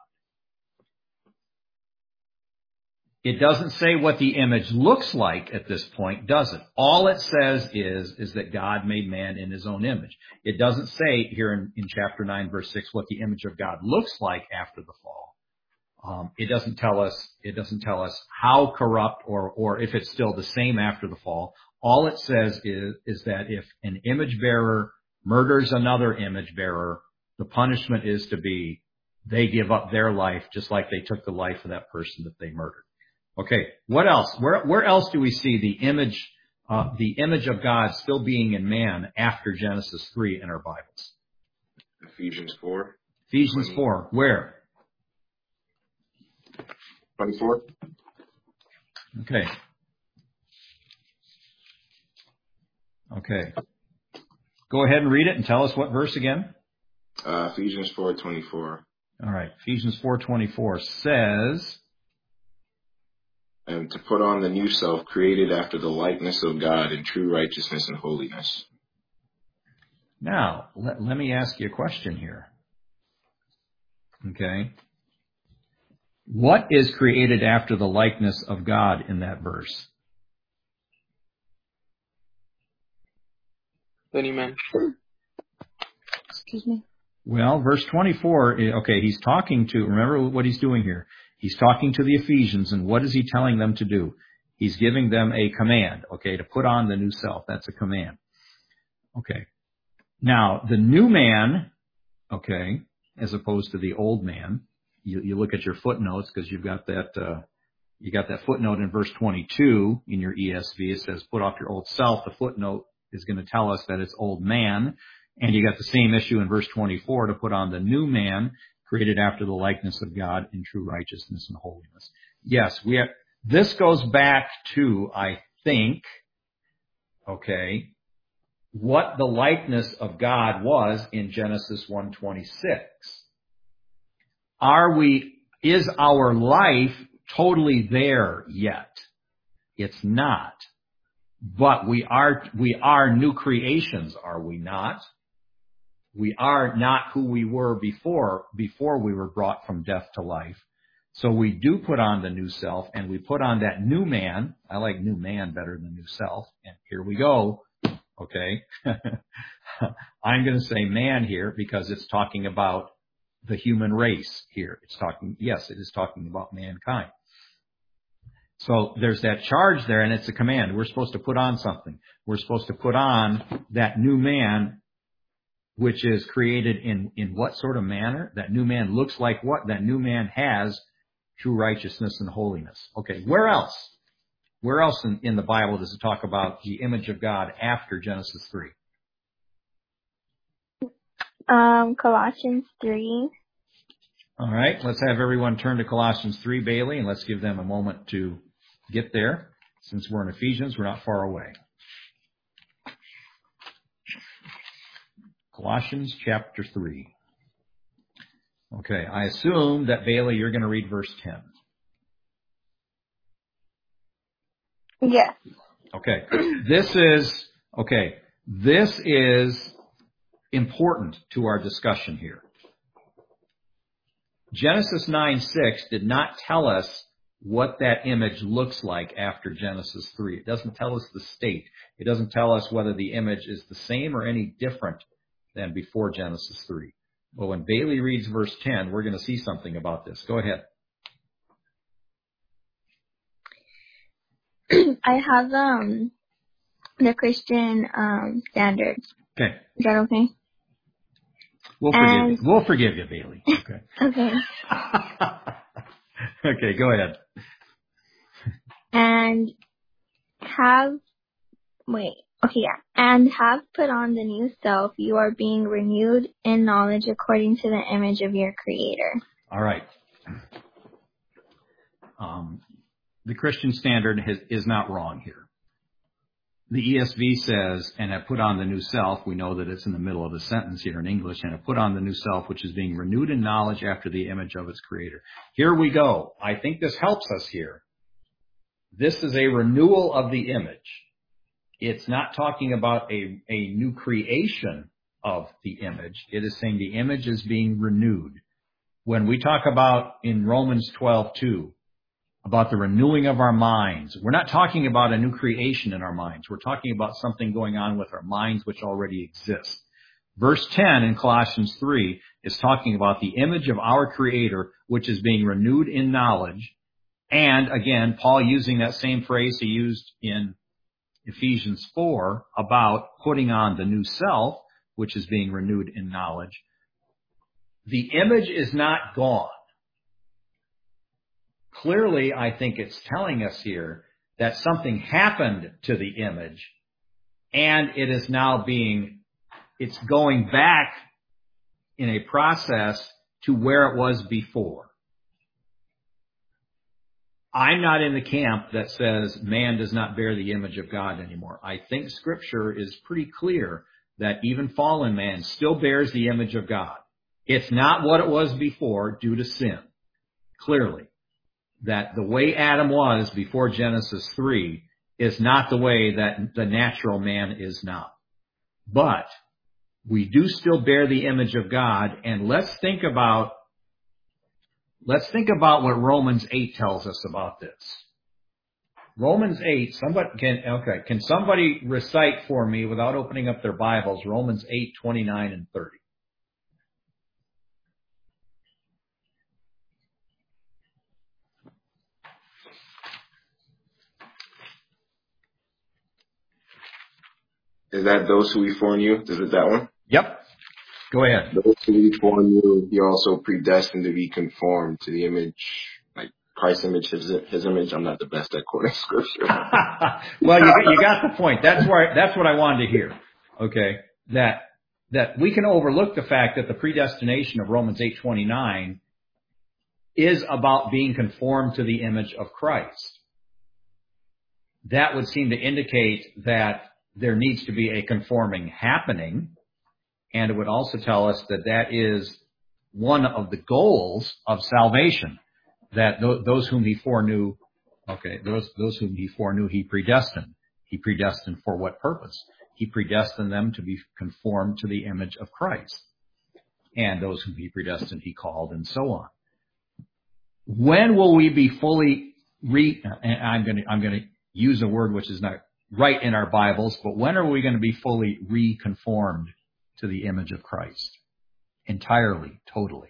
It doesn't say what the image looks like at this point, does it? All it says is that God made man in his own image. It doesn't say here in chapter 9 verse 6 what the image of God looks like after the fall. It doesn't tell us how corrupt or if it's still the same after the fall. All it says is that if an image bearer murders another image bearer, the punishment is to be they give up their life just like they took the life of that person that they murdered. Okay, what else? Where else do we see the image of God still being in man after Genesis 3 in our Bibles? Ephesians 4. Ephesians 4. Where? 24. Okay. Okay. Go ahead and read it and tell us what verse again? Ephesians 4:24. All right. Ephesians 4:24 says, and to put on the new self, created after the likeness of God in true righteousness and holiness. Now, let me ask you a question here. Okay. What is created after the likeness of God in that verse? The new man. Excuse me. Well, verse 24, okay, he's talking to, remember what he's doing here. He's talking to the Ephesians, and what is he telling them to do? He's giving them a command, okay, to put on the new self. That's a command. Okay. Now, the new man, okay, as opposed to the old man, you look at your footnotes because you've got that, you got that footnote in verse 22 in your ESV. It says, put off your old self. The footnote is going to tell us that it's old man. And you got the same issue in verse 24 to put on the new man created after the likeness of God in true righteousness and holiness. Yes, this goes back to, I think, okay, what the likeness of God was in Genesis 1:26. Is our life totally there yet? It's not. But we are new creations, are we not? We are not who we were before we were brought from death to life. So we do put on the new self, and we put on that new man. I like new man better than new self. And here we go. Okay. I'm going to say man here because it's talking about the human race here. It is talking about mankind. So there's that charge there, and it's a command. We're supposed to put on something. We're supposed to put on that new man, which is created in what sort of manner? That new man looks like what? That new man has true righteousness and holiness. Okay, where else? Where else in the Bible does it talk about the image of God after Genesis 3? Colossians 3. All right, let's have everyone turn to Colossians 3, Bailey, and let's give them a moment to get there. Since we're in Ephesians, we're not far away. Colossians chapter 3. Okay, I assume that, Bailey, you're going to read verse 10. Yes. Okay, this is important to our discussion here. Genesis 9:6 did not tell us what that image looks like after Genesis 3. It doesn't tell us the state. It doesn't tell us whether the image is the same or any different than before Genesis 3. Well, when Bailey reads verse 10, we're going to see something about this. Go ahead. I have the Christian Standards. Okay. Is that okay? We'll forgive you, Bailey. Okay. Okay. Okay, go ahead. And have put on the new self. You are being renewed in knowledge according to the image of your Creator. All right. The Christian Standard is not wrong here. The ESV says, and have put on the new self. We know that it's in the middle of the sentence here in English, and have put on the new self, which is being renewed in knowledge after the image of its Creator. Here we go. I think this helps us here. This is a renewal of the image. It's not talking about a new creation of the image. It is saying the image is being renewed. When we talk about in Romans 12:2, about the renewing of our minds, we're not talking about a new creation in our minds. We're talking about something going on with our minds which already exist. Verse 10 in Colossians 3 is talking about the image of our Creator, which is being renewed in knowledge. And again, Paul using that same phrase he used in Ephesians 4 about putting on the new self, which is being renewed in knowledge. The image is not gone. Clearly, I think it's telling us here that something happened to the image, and it is now it's going back in a process to where it was before. I'm not in the camp that says man does not bear the image of God anymore. I think Scripture is pretty clear that even fallen man still bears the image of God. It's not what it was before due to sin, clearly. That the way Adam was before Genesis 3 is not the way that the natural man is now. But we do still bear the image of God. And let's think about what Romans 8 tells us about this. Romans 8, can somebody recite for me without opening up their Bibles, Romans 8, 29 and 30? Is that those who he foreknew? Is it that one? Yep. Go ahead. Those who he foreknew, he also predestined to be conformed to the image, like Christ's image, his image. I'm not the best at quoting scripture. Well, you got the point. That's what I wanted to hear. Okay. That we can overlook the fact that the predestination of Romans 8:29 is about being conformed to the image of Christ. That would seem to indicate that there needs to be a conforming happening. And it would also tell us that that is one of the goals of salvation, that those whom he foreknew, those whom he foreknew, he predestined. He predestined for what purpose? He predestined them to be conformed to the image of Christ. And those whom he predestined, he called, and so on. When will we be fully I'm going to use a word which is not right in our Bibles, but when are we going to be fully reconformed to the image of Christ? Entirely, totally.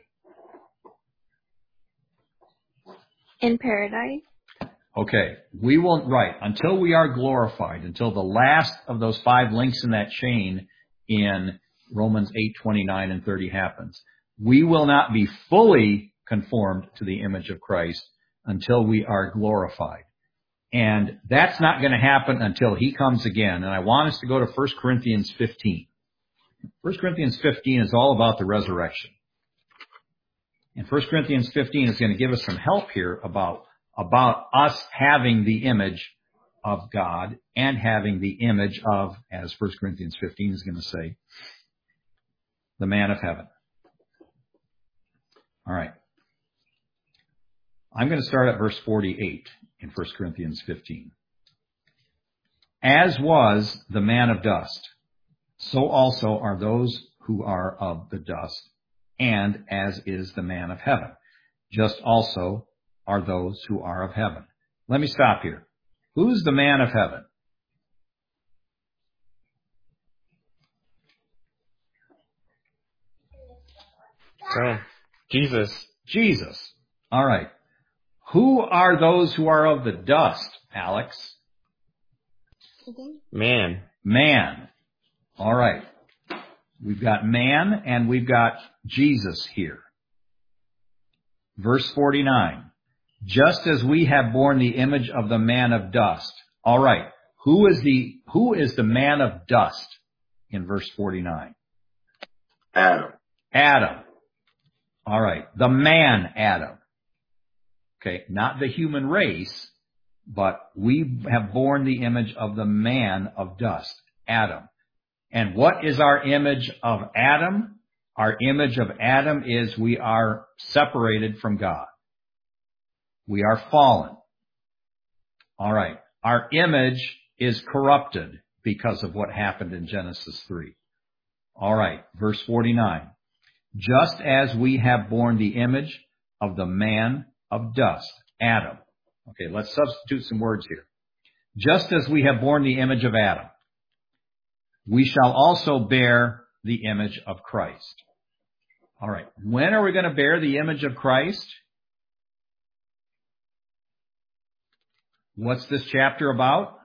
In paradise. Okay, we will, until we are glorified, until the last of those 5 links in that chain in Romans 8:29 and 30 happens. We will not be fully conformed to the image of Christ until we are glorified. And that's not going to happen until he comes again. And I want us to go to 1 Corinthians 15. 1 Corinthians 15 is all about the resurrection. And 1 Corinthians 15 is going to give us some help here about us having the image of God and having the image of, as 1 Corinthians 15 is going to say, the man of heaven. All right. I'm going to start at verse 48 in 1 Corinthians 15. As was the man of dust, so also are those who are of the dust, and as is the man of heaven, just also are those who are of heaven. Let me stop here. Who's the man of heaven? Jesus. Jesus. All right. Who are those who are of the dust, Alex? Man. Man. All right. We've got man and we've got Jesus here. Verse 49. Just as we have borne the image of the man of dust. All right. Who is the man of dust in verse 49? Adam. All right. The man Adam. Okay. Not the human race, but we have borne the image of the man of dust, Adam. And what is our image of Adam? Our image of Adam is we are separated from God. We are fallen. All right. Our image is corrupted because of what happened in Genesis 3. All right. Verse 49. Just as we have borne the image of the man of dust, Adam. Okay, let's substitute some words here. Just as we have borne the image of Adam, we shall also bear the image of Christ. All right. When are we going to bear the image of Christ? What's this chapter about?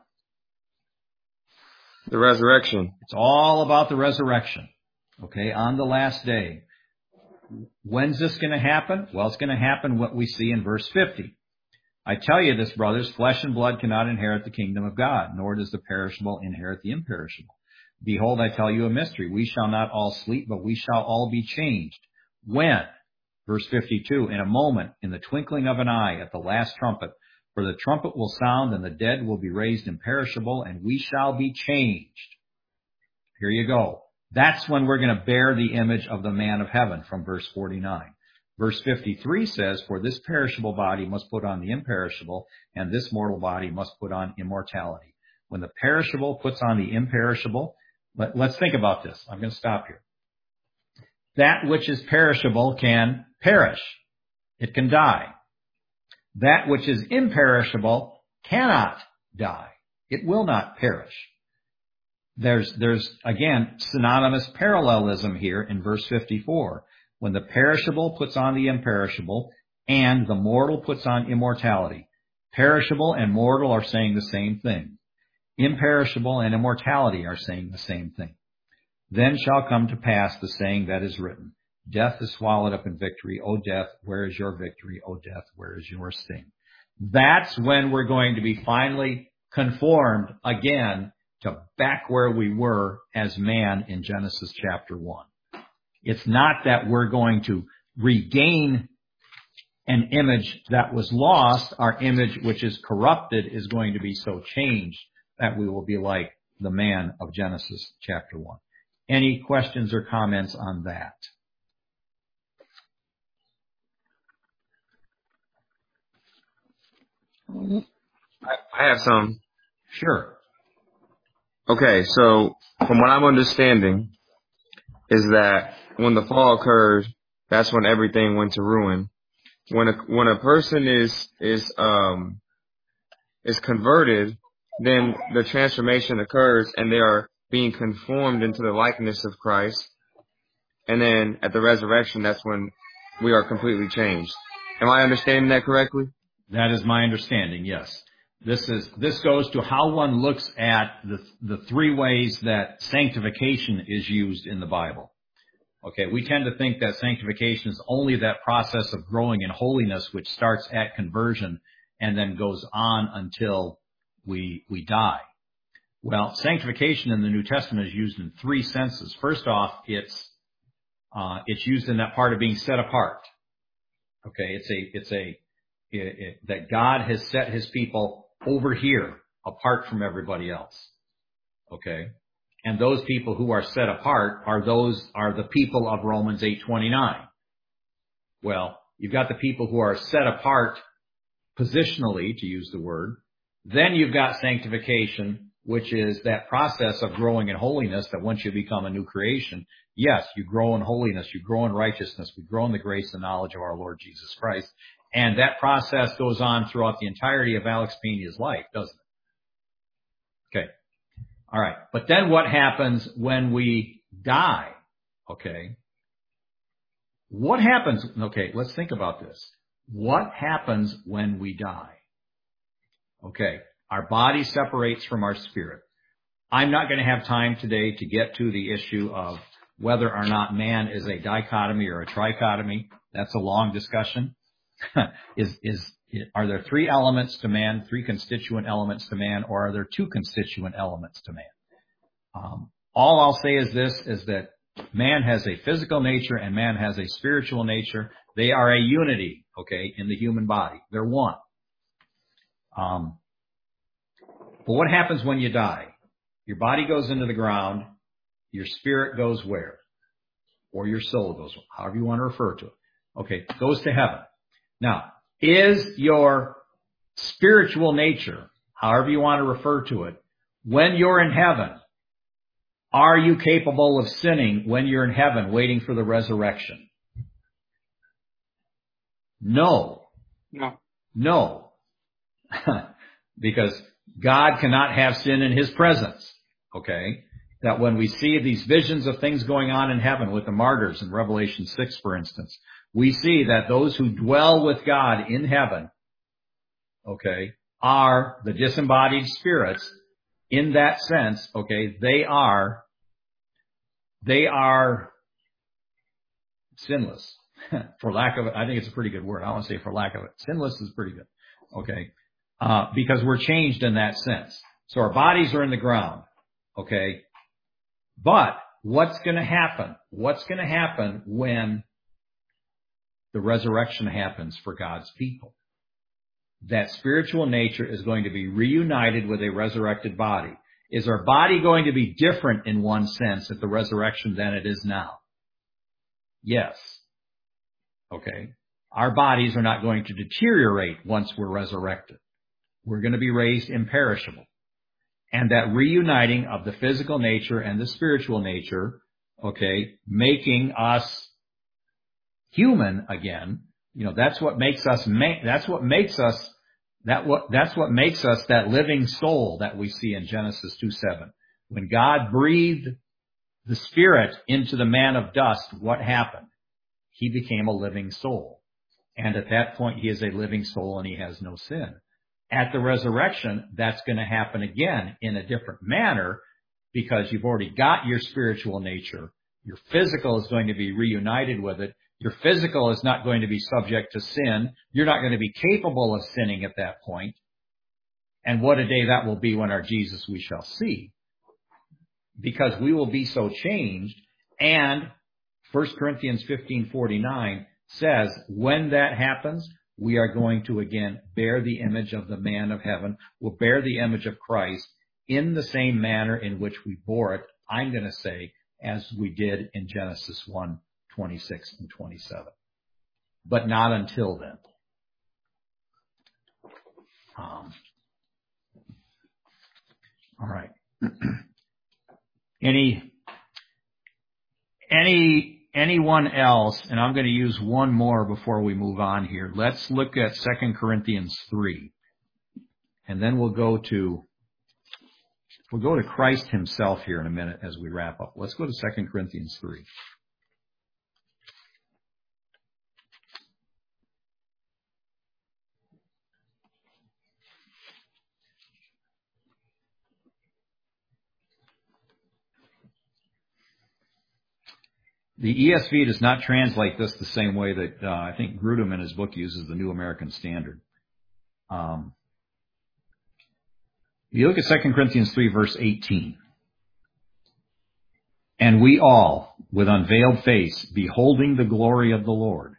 The resurrection. It's all about the resurrection. Okay, on the last day. When's this going to happen? Well, it's going to happen what we see in verse 50. I tell you this, brothers, flesh and blood cannot inherit the kingdom of God, nor does the perishable inherit the imperishable. Behold, I tell you a mystery. We shall not all sleep, but we shall all be changed. When? Verse 52, in a moment, in the twinkling of an eye, at the last trumpet. For the trumpet will sound, and the dead will be raised imperishable, and we shall be changed. Here you go. That's when we're going to bear the image of the man of heaven from verse 49. Verse 53 says, for this perishable body must put on the imperishable, and this mortal body must put on immortality. When the perishable puts on the imperishable, Let's think about this. I'm going to stop here. That which is perishable can perish. It can die. That which is imperishable cannot die. It will not perish. There's again, synonymous parallelism here in verse 54. When the perishable puts on the imperishable and the mortal puts on immortality. Perishable and mortal are saying the same thing. Imperishable and immortality are saying the same thing. Then shall come to pass the saying that is written, death is swallowed up in victory. O death, where is your victory? O death, where is your sting? That's when we're going to be finally conformed again to back where we were as man in Genesis chapter 1. It's not that we're going to regain an image that was lost. Our image, which is corrupted, is going to be so changed that we will be like the man of Genesis chapter 1. Any questions or comments on that? I have some. Sure. Okay, so from what I'm understanding is that when the fall occurred, that's when everything went to ruin. When a person is converted, then the transformation occurs and they are being conformed into the likeness of Christ. And then at the resurrection, that's when we are completely changed. Am I understanding that correctly? That is my understanding, yes. This goes to how one looks at the three ways that sanctification is used in the Bible. Okay, we tend to think that sanctification is only that process of growing in holiness which starts at conversion and then goes on until we die. Well, sanctification in the New Testament is used in three senses. First off, it's used in that part of being set apart. Okay, that God has set his people over here apart from everybody else. Okay. And those people who are set apart are the people of Romans 8:29. Well, you've got the people who are set apart positionally, to use the word. Then you've got sanctification, which is that process of growing in holiness, that once you become a new creation, yes, you grow in holiness, you grow in righteousness, we grow in the grace and knowledge of our Lord Jesus Christ. And that process goes on throughout the entirety of Alex Pena's life, doesn't it? Okay. All right. But then what happens when we die? Okay. What happens? Okay, let's think about this. What happens when we die? Okay. Our body separates from our spirit. I'm not going to have time today to get to the issue of whether or not man is a dichotomy or a trichotomy. That's a long discussion. Are there three elements to man, three constituent elements to man, or are there two constituent elements to man? All I'll say is this, is that man has a physical nature and man has a spiritual nature. They are a unity, okay, in the human body. They're one. But what happens when you die? Your body goes into the ground. Your spirit goes where? Or your soul goes, however you want to refer to it. Okay, goes to heaven. Now, is your spiritual nature, however you want to refer to it, when you're in heaven, are you capable of sinning when you're in heaven waiting for the resurrection? No. No. Because God cannot have sin in his presence. Okay? That when we see these visions of things going on in heaven with the martyrs in Revelation 6, for instance, we see that those who dwell with God in heaven, okay, are the disembodied spirits. In that sense, okay, they are sinless. For lack of it, I think it's a pretty good word. I don't want to say for lack of it. Sinless is pretty good. Okay. Because we're changed in that sense. So our bodies are in the ground. Okay. But what's going to happen? What's going to happen when the resurrection happens for God's people? That spiritual nature is going to be reunited with a resurrected body. Is our body going to be different in one sense at the resurrection than it is now? Yes. Okay. Our bodies are not going to deteriorate once we're resurrected. We're going to be raised imperishable. And that reuniting of the physical nature and the spiritual nature, okay, making us human again, that's what makes us that living soul that we see in Genesis 2:7. When God breathed the Spirit into the man of dust, what happened? He became a living soul. And at that point, he is a living soul and he has no sin. At the resurrection, that's going to happen again in a different manner because you've already got your spiritual nature. Your physical is going to be reunited with it. Your physical is not going to be subject to sin. You're not going to be capable of sinning at that point. And what a day that will be when our Jesus we shall see. Because we will be so changed. And 1 Corinthians 15:49 says, when that happens, we are going to again bear the image of the man of heaven. We'll bear the image of Christ in the same manner in which we bore it, I'm going to say, as we did in Genesis 1:26 and 27. But not until then. All right. Anyone else, and I'm going to use one more before we move on here. Let's look at 2 Corinthians 3. And then we'll go to Christ himself here in a minute as we wrap up. Let's go to 2 Corinthians 3. The ESV does not translate this the same way that I think Grudem in his book uses the New American Standard. If you look at 2 Corinthians 3, verse 18. And we all, with unveiled face, beholding the glory of the Lord.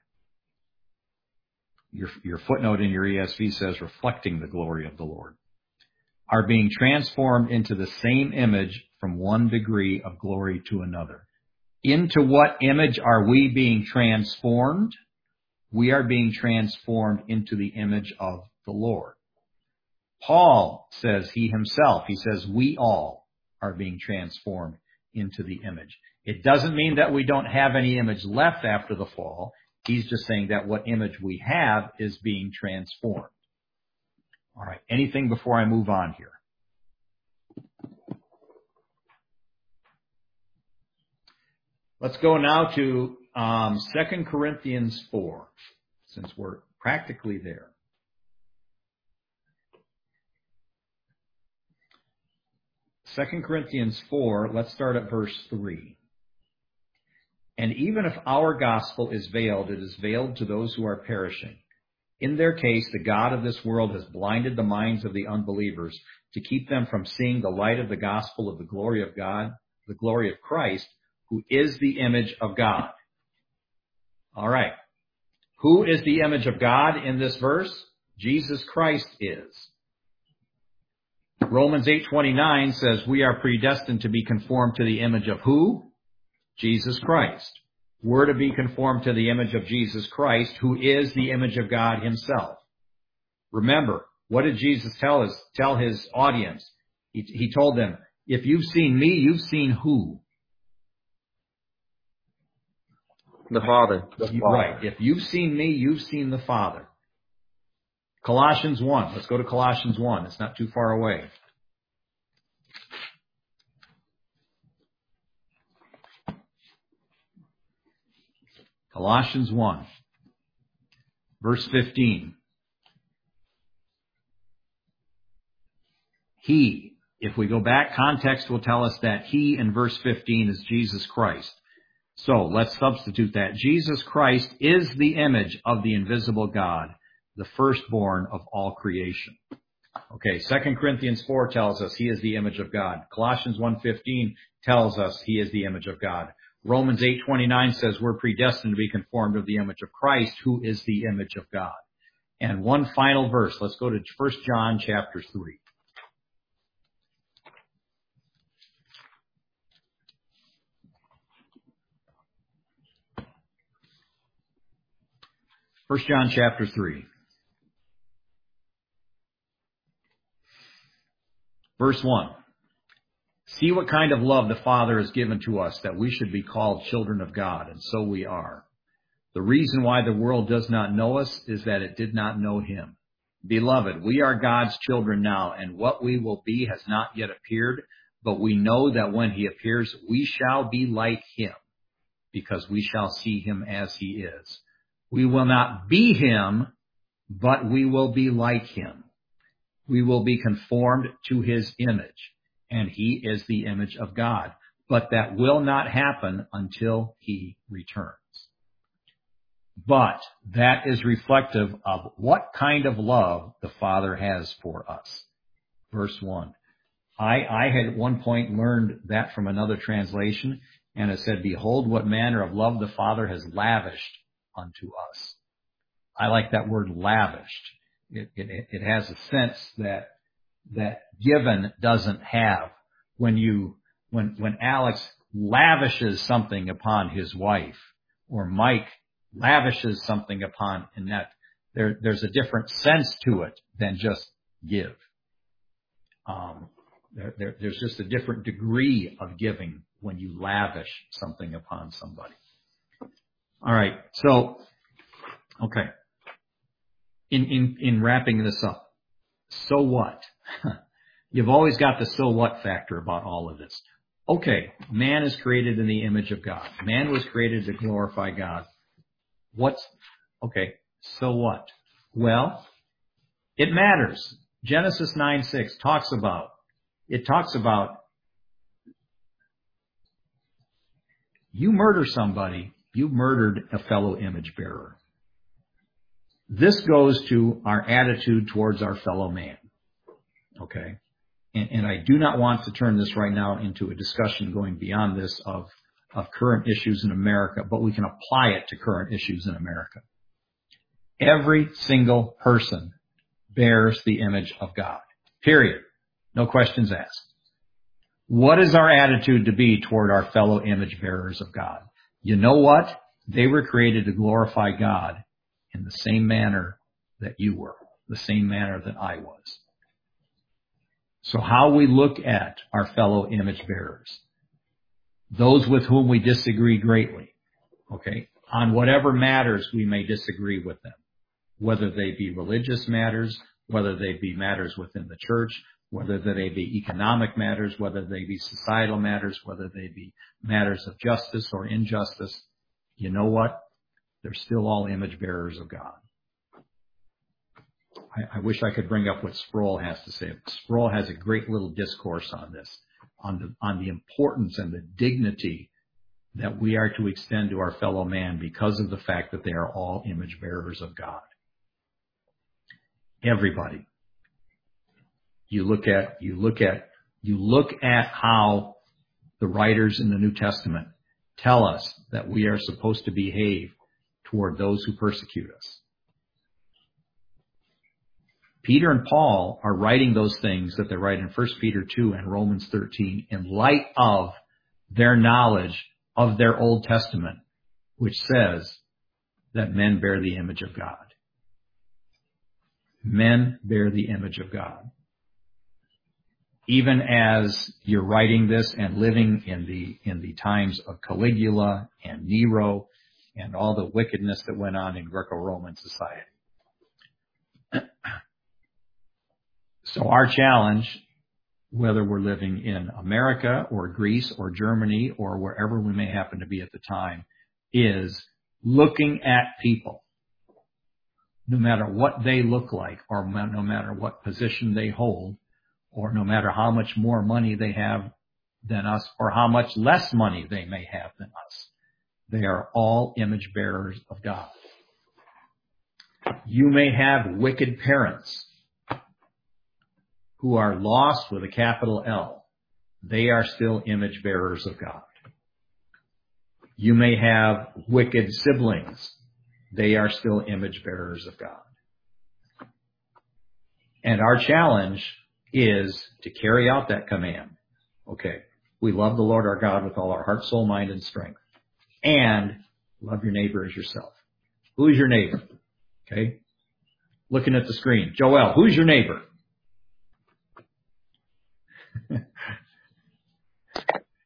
Your footnote in your ESV says reflecting the glory of the Lord. Are being transformed into the same image from one degree of glory to another. Into what image are we being transformed? We are being transformed into the image of the Lord. Paul says he says we all are being transformed into the image. It doesn't mean that we don't have any image left after the fall. He's just saying that what image we have is being transformed. All right. Anything before I move on here? Let's go now to 2 Corinthians 4, since we're practically there. 2 Corinthians 4, let's start at verse 3. And even if our gospel is veiled, it is veiled to those who are perishing. In their case, the God of this world has blinded the minds of the unbelievers to keep them from seeing the light of the gospel of the glory of God, the glory of Christ, who is the image of God. All right. Who is the image of God in this verse? Jesus Christ is. Romans 8:29 says we are predestined to be conformed to the image of who? Jesus Christ. We're to be conformed to the image of Jesus Christ, who is the image of God himself. Remember, what did Jesus tell his audience? He told them, if you've seen me, you've seen who? The Father. Right. If you've seen me, you've seen the Father. Colossians 1. Let's go to Colossians 1. It's not too far away. Colossians 1. Verse 15. He, if we go back, context will tell us that he in verse 15 is Jesus Christ. So let's substitute that. Jesus Christ is the image of the invisible God, the firstborn of all creation. Okay, 2 Corinthians 4 tells us he is the image of God. Colossians 1:15 tells us he is the image of God. Romans 8:29 says we're predestined to be conformed to the image of Christ, who is the image of God. And one final verse. Let's go to 1 John chapter 3. 1 John chapter 3. Verse 1. See what kind of love the Father has given to us, that we should be called children of God, and so we are. The reason why the world does not know us is that it did not know him. Beloved, we are God's children now, and what we will be has not yet appeared, but we know that when he appears, we shall be like him, because we shall see him as he is. We will not be him, but we will be like him. We will be conformed to his image, and he is the image of God. But that will not happen until he returns. But that is reflective of what kind of love the Father has for us. Verse 1. I had at one point learned that from another translation, and it said, behold what manner of love the Father has lavished unto us. I like that word lavished. It has a sense that given doesn't have. When Alex lavishes something upon his wife, or Mike lavishes something upon Annette, there's a different sense to it than just give. There's just a different degree of giving when you lavish something upon somebody. All right. So, okay. In wrapping this up, so what? You've always got the so what factor about all of this. Okay. Man is created in the image of God. Man was created to glorify God. Okay. So what? Well, it matters. Genesis 9:6 talks about you murder somebody, you murdered a fellow image bearer. This goes to our attitude towards our fellow man. Okay. And I do not want to turn this right now into a discussion going beyond this of current issues in America, but we can apply it to current issues in America. Every single person bears the image of God. Period. No questions asked. What is our attitude to be toward our fellow image bearers of God? You know what? They were created to glorify God in the same manner that you were, the same manner that I was. So how we look at our fellow image bearers, those with whom we disagree greatly, okay, on whatever matters we may disagree with them, whether they be religious matters, whether they be matters within the church, whether they be economic matters, whether they be societal matters, whether they be matters of justice or injustice, you know what? They're still all image bearers of God. I wish I could bring up what Sproul has to say. Sproul has a great little discourse on this, on the importance and the dignity that we are to extend to our fellow man because of the fact that they are all image bearers of God. Everybody. You look at how the writers in the New Testament tell us that we are supposed to behave toward those who persecute us. Peter and Paul are writing those things that they write in 1 Peter 2 and Romans 13 in light of their knowledge of their Old Testament, which says that men bear the image of God. Men bear the image of God. Even as you're writing this and living in the times of Caligula and Nero and all the wickedness that went on in Greco-Roman society. So our challenge, whether we're living in America or Greece or Germany or wherever we may happen to be at the time, is looking at people, no matter what they look like or no matter what position they hold, or no matter how much more money they have than us or how much less money they may have than us. They are all image bearers of God. You may have wicked parents who are lost with a capital L. They are still image bearers of God. You may have wicked siblings. They are still image bearers of God. And our challenge is to carry out that command. Okay, we love the Lord our God with all our heart, soul, mind, and strength. And love your neighbor as yourself. Who is your neighbor? Okay, looking at the screen. Joel, who's your neighbor?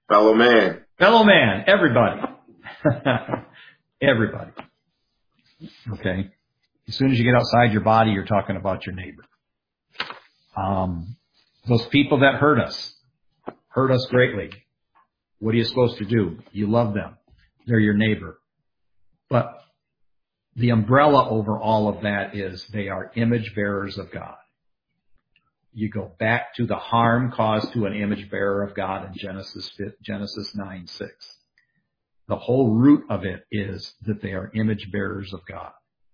Fellow man. Fellow man, everybody. Everybody. Okay. As soon as you get outside your body, you're talking about your neighbor. Those people that hurt us greatly. What are you supposed to do? You love them. They're your neighbor. But the umbrella over all of that is they are image bearers of God. You go back to the harm caused to an image bearer of God in Genesis 9:6. The whole root of it is that they are image bearers of God.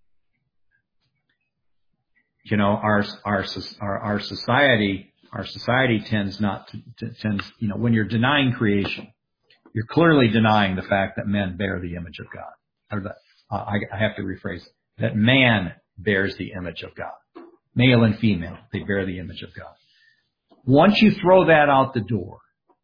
You know, our society tends when you're denying creation, you're clearly denying the fact that men bear the image of God. I have to rephrase it. That man bears the image of God. Male and female, they bear the image of God. Once you throw that out the door,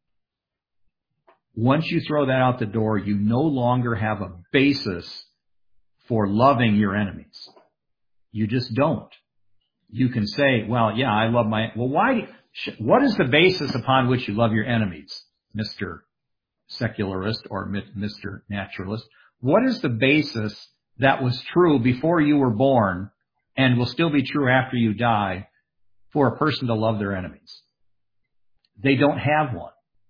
you no longer have a basis for loving your enemies. You just don't. You can say, well, yeah, I love what is the basis upon which you love your enemies, Mr. Secularist or Mr. Naturalist? What is the basis that was true before you were born and will still be true after you die for a person to love their enemies? They don't have one.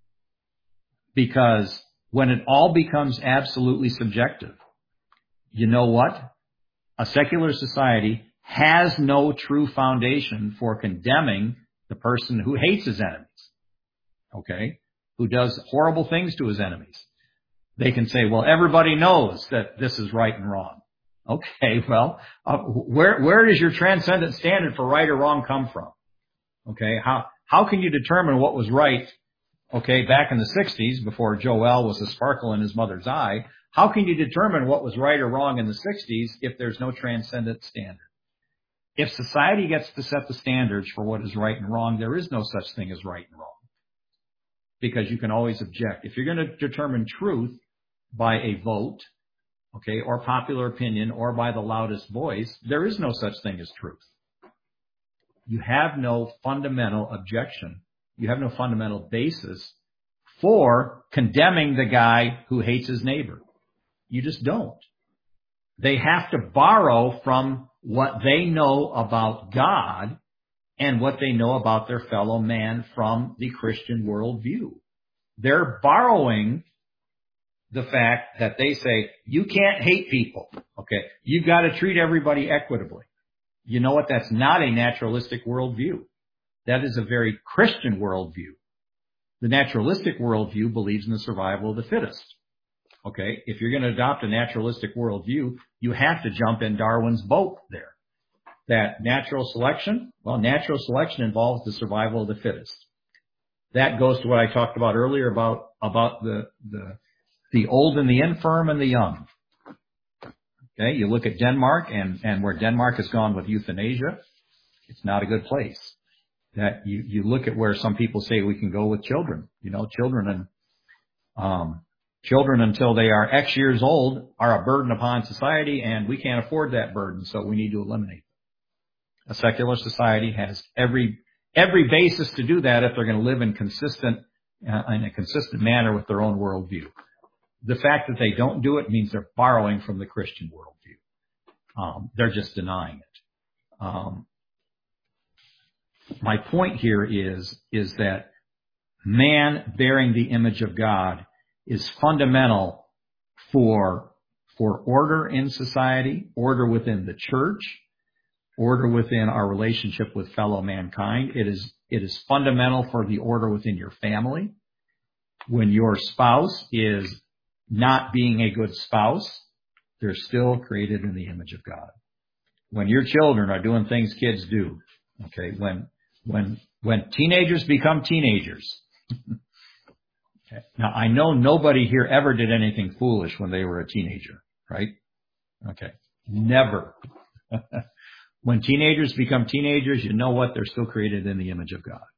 Because when it all becomes absolutely subjective, you know what? A secular society has no true foundation for condemning the person who hates his enemies, okay? Who does horrible things to his enemies. They can say, well, everybody knows that this is right and wrong. Okay, well, where does your transcendent standard for right or wrong come from? Okay, how can you determine what was right, okay, back in the 60s before Joel was a sparkle in his mother's eye? How can you determine what was right or wrong in the 60s if there's no transcendent standard? If society gets to set the standards for what is right and wrong, there is no such thing as right and wrong. Because you can always object. If you're going to determine truth by a vote, okay, or popular opinion, or by the loudest voice, there is no such thing as truth. You have no fundamental objection. You have no fundamental basis for condemning the guy who hates his neighbor. You just don't. They have to borrow from what they know about God and what they know about their fellow man from the Christian worldview. They're borrowing the fact that they say, you can't hate people. Okay, you've got to treat everybody equitably. You know what? That's not a naturalistic worldview. That is a very Christian worldview. The naturalistic worldview believes in the survival of the fittest. Okay, if you're going to adopt a naturalistic worldview, you have to jump in Darwin's boat there. That natural selection involves the survival of the fittest. That goes to what I talked about earlier about the old and the infirm and the young. Okay, you look at Denmark and where Denmark has gone with euthanasia, it's not a good place. That you look at where some people say we can go with children. You know, children until they are X years old are a burden upon society, and we can't afford that burden, so we need to eliminate them. A secular society has every basis to do that if they're going to live in a consistent manner with their own worldview. The fact that they don't do it means they're borrowing from the Christian worldview. They're just denying it. My point here is that man bearing the image of God is fundamental for order in society, order within the church, order within our relationship with fellow mankind. It is fundamental for the order within your family. When your spouse is not being a good spouse, they're still created in the image of God. When your children are doing things kids do, okay, when teenagers become teenagers. Okay. Now, I know nobody here ever did anything foolish when they were a teenager, right? Okay. Never. When teenagers become teenagers, you know what? They're still created in the image of God.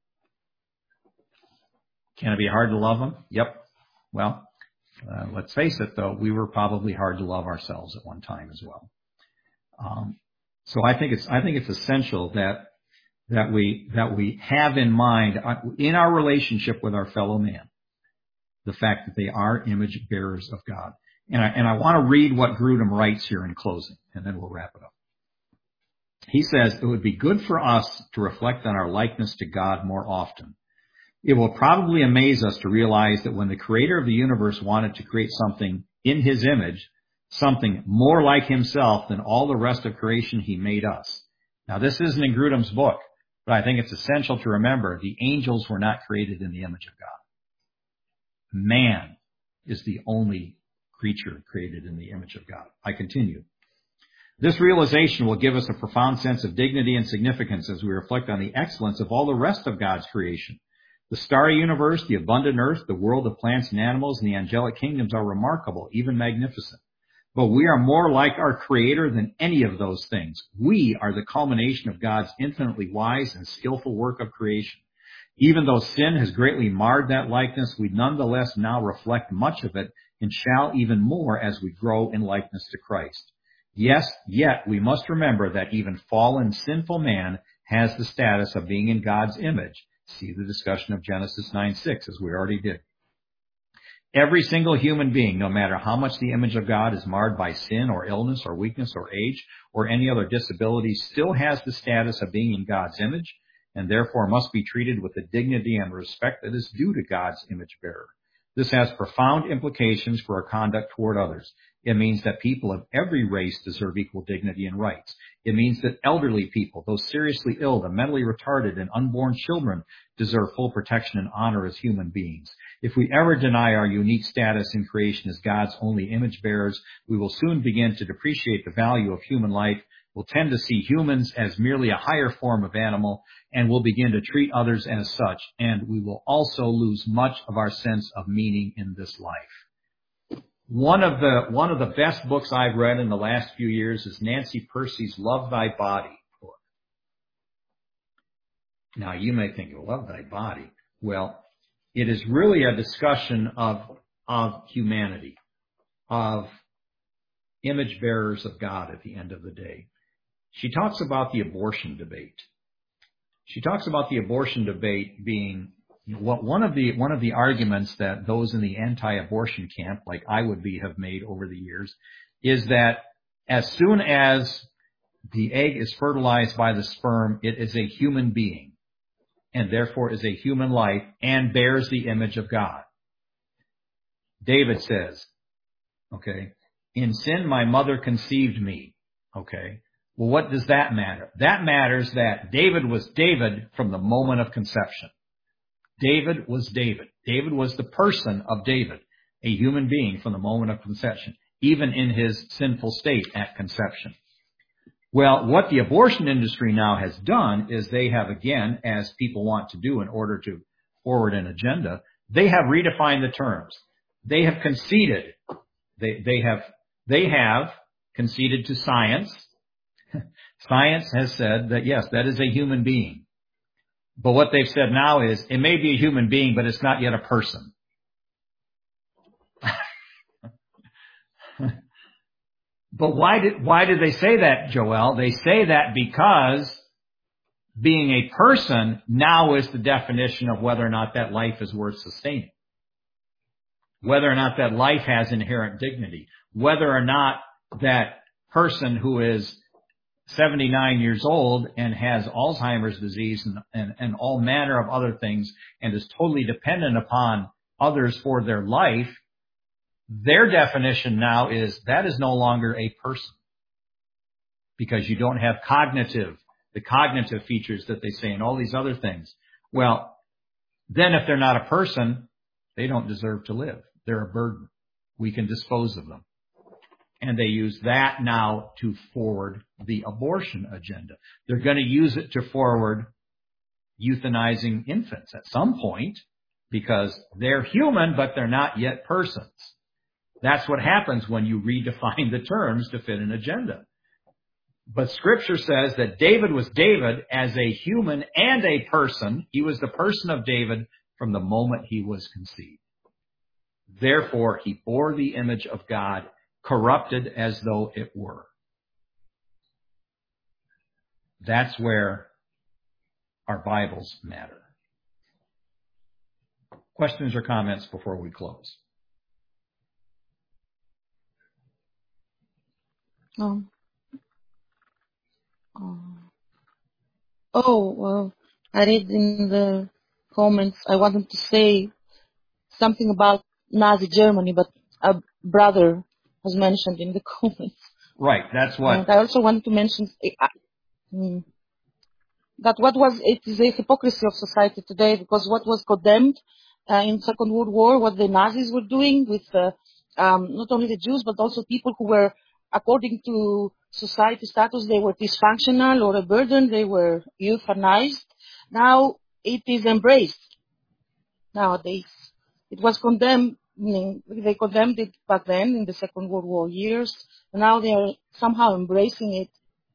Can it be hard to love them? Yep. Well, let's face it, though. We were probably hard to love ourselves at one time as well. So I think it's essential that we have in mind in our relationship with our fellow man, the fact that they are image bearers of God. And I want to read what Grudem writes here in closing, and then we'll wrap it up. He says, it would be good for us to reflect on our likeness to God more often. It will probably amaze us to realize that when the creator of the universe wanted to create something in his image, something more like himself than all the rest of creation, he made us. Now, this isn't in Grudem's book, but I think it's essential to remember the angels were not created in the image of God. Man is the only creature created in the image of God. I continue. This realization will give us a profound sense of dignity and significance as we reflect on the excellence of all the rest of God's creation. The starry universe, the abundant earth, the world of plants and animals, and the angelic kingdoms are remarkable, even magnificent. But we are more like our Creator than any of those things. We are the culmination of God's infinitely wise and skillful work of creation. Even though sin has greatly marred that likeness, we nonetheless now reflect much of it and shall even more as we grow in likeness to Christ. Yes, yet we must remember that even fallen, sinful man has the status of being in God's image. See the discussion of Genesis 9:6, as we already did. Every single human being, no matter how much the image of God is marred by sin or illness or weakness or age or any other disability, still has the status of being in God's image and therefore must be treated with the dignity and respect that is due to God's image bearer. This has profound implications for our conduct toward others. It means that people of every race deserve equal dignity and rights. It means that elderly people, those seriously ill, the mentally retarded, and unborn children deserve full protection and honor as human beings. If we ever deny our unique status in creation as God's only image bearers, we will soon begin to depreciate the value of human life. We'll tend to see humans as merely a higher form of animal, and we'll begin to treat others as such, and we will also lose much of our sense of meaning in this life. One of the best books I've read in the last few years is Nancy Percy's Love Thy Body book. Now, you may think, Love Thy Body. Well, it is really a discussion of humanity, of image bearers of God at the end of the day. She talks about the abortion debate. She talks about the abortion debate being one of the arguments that those in the anti-abortion camp, like I would have made over the years, is that as soon as the egg is fertilized by the sperm, it is a human being and therefore is a human life and bears the image of God. David says, okay, in sin my mother conceived me. Okay. Well, what does that matter? That matters that David was David from the moment of conception. David was David. David was the person of David, a human being from the moment of conception, even in his sinful state at conception. Well, what the abortion industry now has done is they have, again, as people want to do in order to forward an agenda, they have redefined the terms. They have conceded. They have conceded to science. Science has said that, yes, that is a human being. But what they've said now is it may be a human being, but it's not yet a person. But why did they say that, Joel? They say that because being a person now is the definition of whether or not that life is worth sustaining. Whether or not that life has inherent dignity. Whether or not that person who is 79 years old and has Alzheimer's disease and all manner of other things and is totally dependent upon others for their life, their definition now is that is no longer a person because you don't have the cognitive features that they say and all these other things. Well, then if they're not a person, they don't deserve to live. They're a burden. We can dispose of them. And they use that now to forward the abortion agenda. They're going to use it to forward euthanizing infants at some point because they're human, but they're not yet persons. That's what happens when you redefine the terms to fit an agenda. But Scripture says that David was David as a human and a person. He was the person of David from the moment he was conceived. Therefore, he bore the image of God, corrupted as though it were. That's where our Bibles matter. Questions or comments before we close? Well, I read in the comments, I wanted to say something about Nazi Germany, but a brother was mentioned in the comments. Right, that's what... And I also wanted to mention that it is a hypocrisy of society today, because what was condemned in Second World War, what the Nazis were doing with not only the Jews, but also people who were, according to society status, they were dysfunctional or a burden, they were euthanized. Now it is embraced nowadays. It was condemned, they condemned it back then in the Second World War years, and now they are somehow embracing it.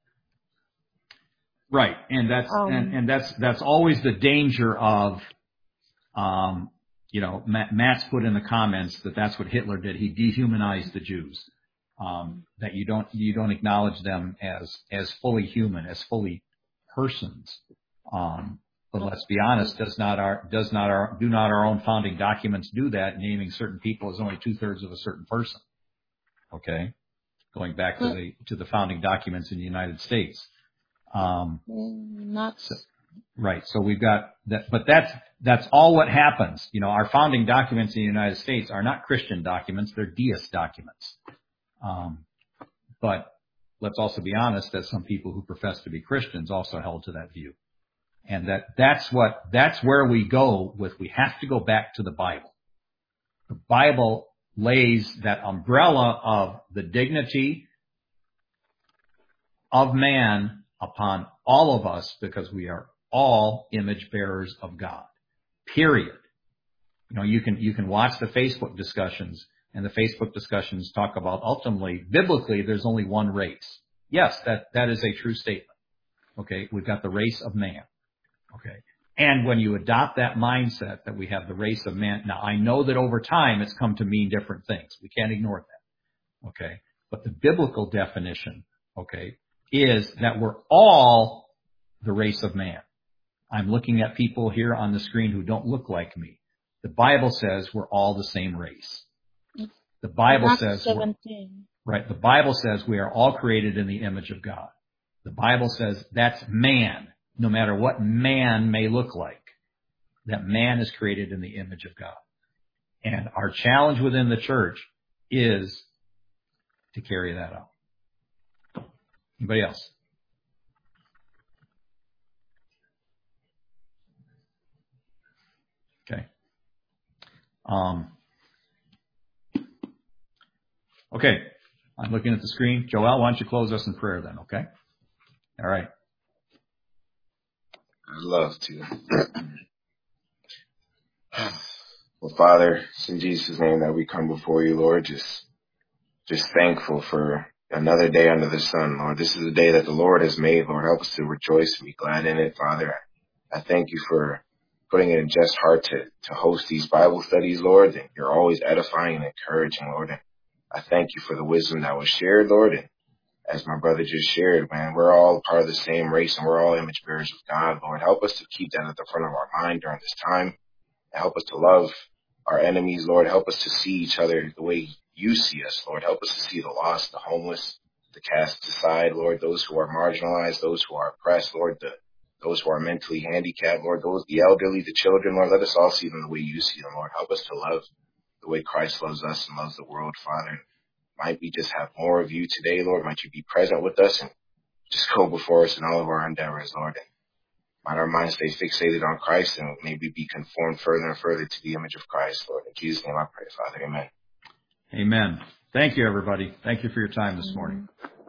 Right, and that's always the danger of, Matt's put in the comments that that's what Hitler did. He dehumanized the Jews. That you don't acknowledge them as fully human, as fully persons. But let's be honest, do not our own founding documents do that, naming certain people as only 2/3 of a certain person? Okay, going back to the founding documents in the United States. Right. So we've got that, but that's all what happens. Our founding documents in the United States are not Christian documents; they're deist documents. But let's also be honest that some people who profess to be Christians also held to that view, and that's where we go with. We have to go back to the Bible. The Bible lays that umbrella of the dignity of man upon all of us, because we are all image bearers of God. Period. You can watch the Facebook discussions, and the Facebook discussions talk about ultimately, biblically, there's only one race. Yes, that is a true statement. Okay, we've got the race of man. Okay, and when you adopt that mindset that we have the race of man, now I know that over time it's come to mean different things. We can't ignore that. Okay, but the biblical definition, okay, is that we're all the race of man. I'm looking at people here on the screen who don't look like me. The Bible says we're all the same race. The Bible says, right, the Bible says we are all created in the image of God. The Bible says that's man, no matter what man may look like, that man is created in the image of God. And our challenge within the church is to carry that out. Anybody else? Okay. Okay. I'm looking at the screen. Joel, why don't you close us in prayer then, okay? All right. I'd love to. Well, Father, it's in Jesus' name that we come before you, Lord, just thankful for another day under the sun, Lord. This is the day that the Lord has made, Lord. Help us to rejoice and be glad in it, Father. I thank you for putting it in Jeff's heart to host these Bible studies, Lord. And you're always edifying and encouraging, Lord. And I thank you for the wisdom that was shared, Lord. And as my brother just shared, man, we're all part of the same race and we're all image bearers of God, Lord. Help us to keep that at the front of our mind during this time. And help us to love our enemies, Lord. Help us to see each other the way you see us, Lord. Help us to see the lost, the homeless, the cast aside, Lord, those who are marginalized, those who are oppressed, Lord, those who are mentally handicapped, Lord, the elderly, the children, Lord. Let us all see them the way you see them, Lord. Help us to love the way Christ loves us and loves the world, Father. Might we just have more of you today, Lord? Might you be present with us and just go before us in all of our endeavors, Lord. And might our minds stay fixated on Christ and maybe be conformed further and further to the image of Christ, Lord. In Jesus' name I pray, Father. Amen. Amen. Thank you, everybody. Thank you for your time this morning.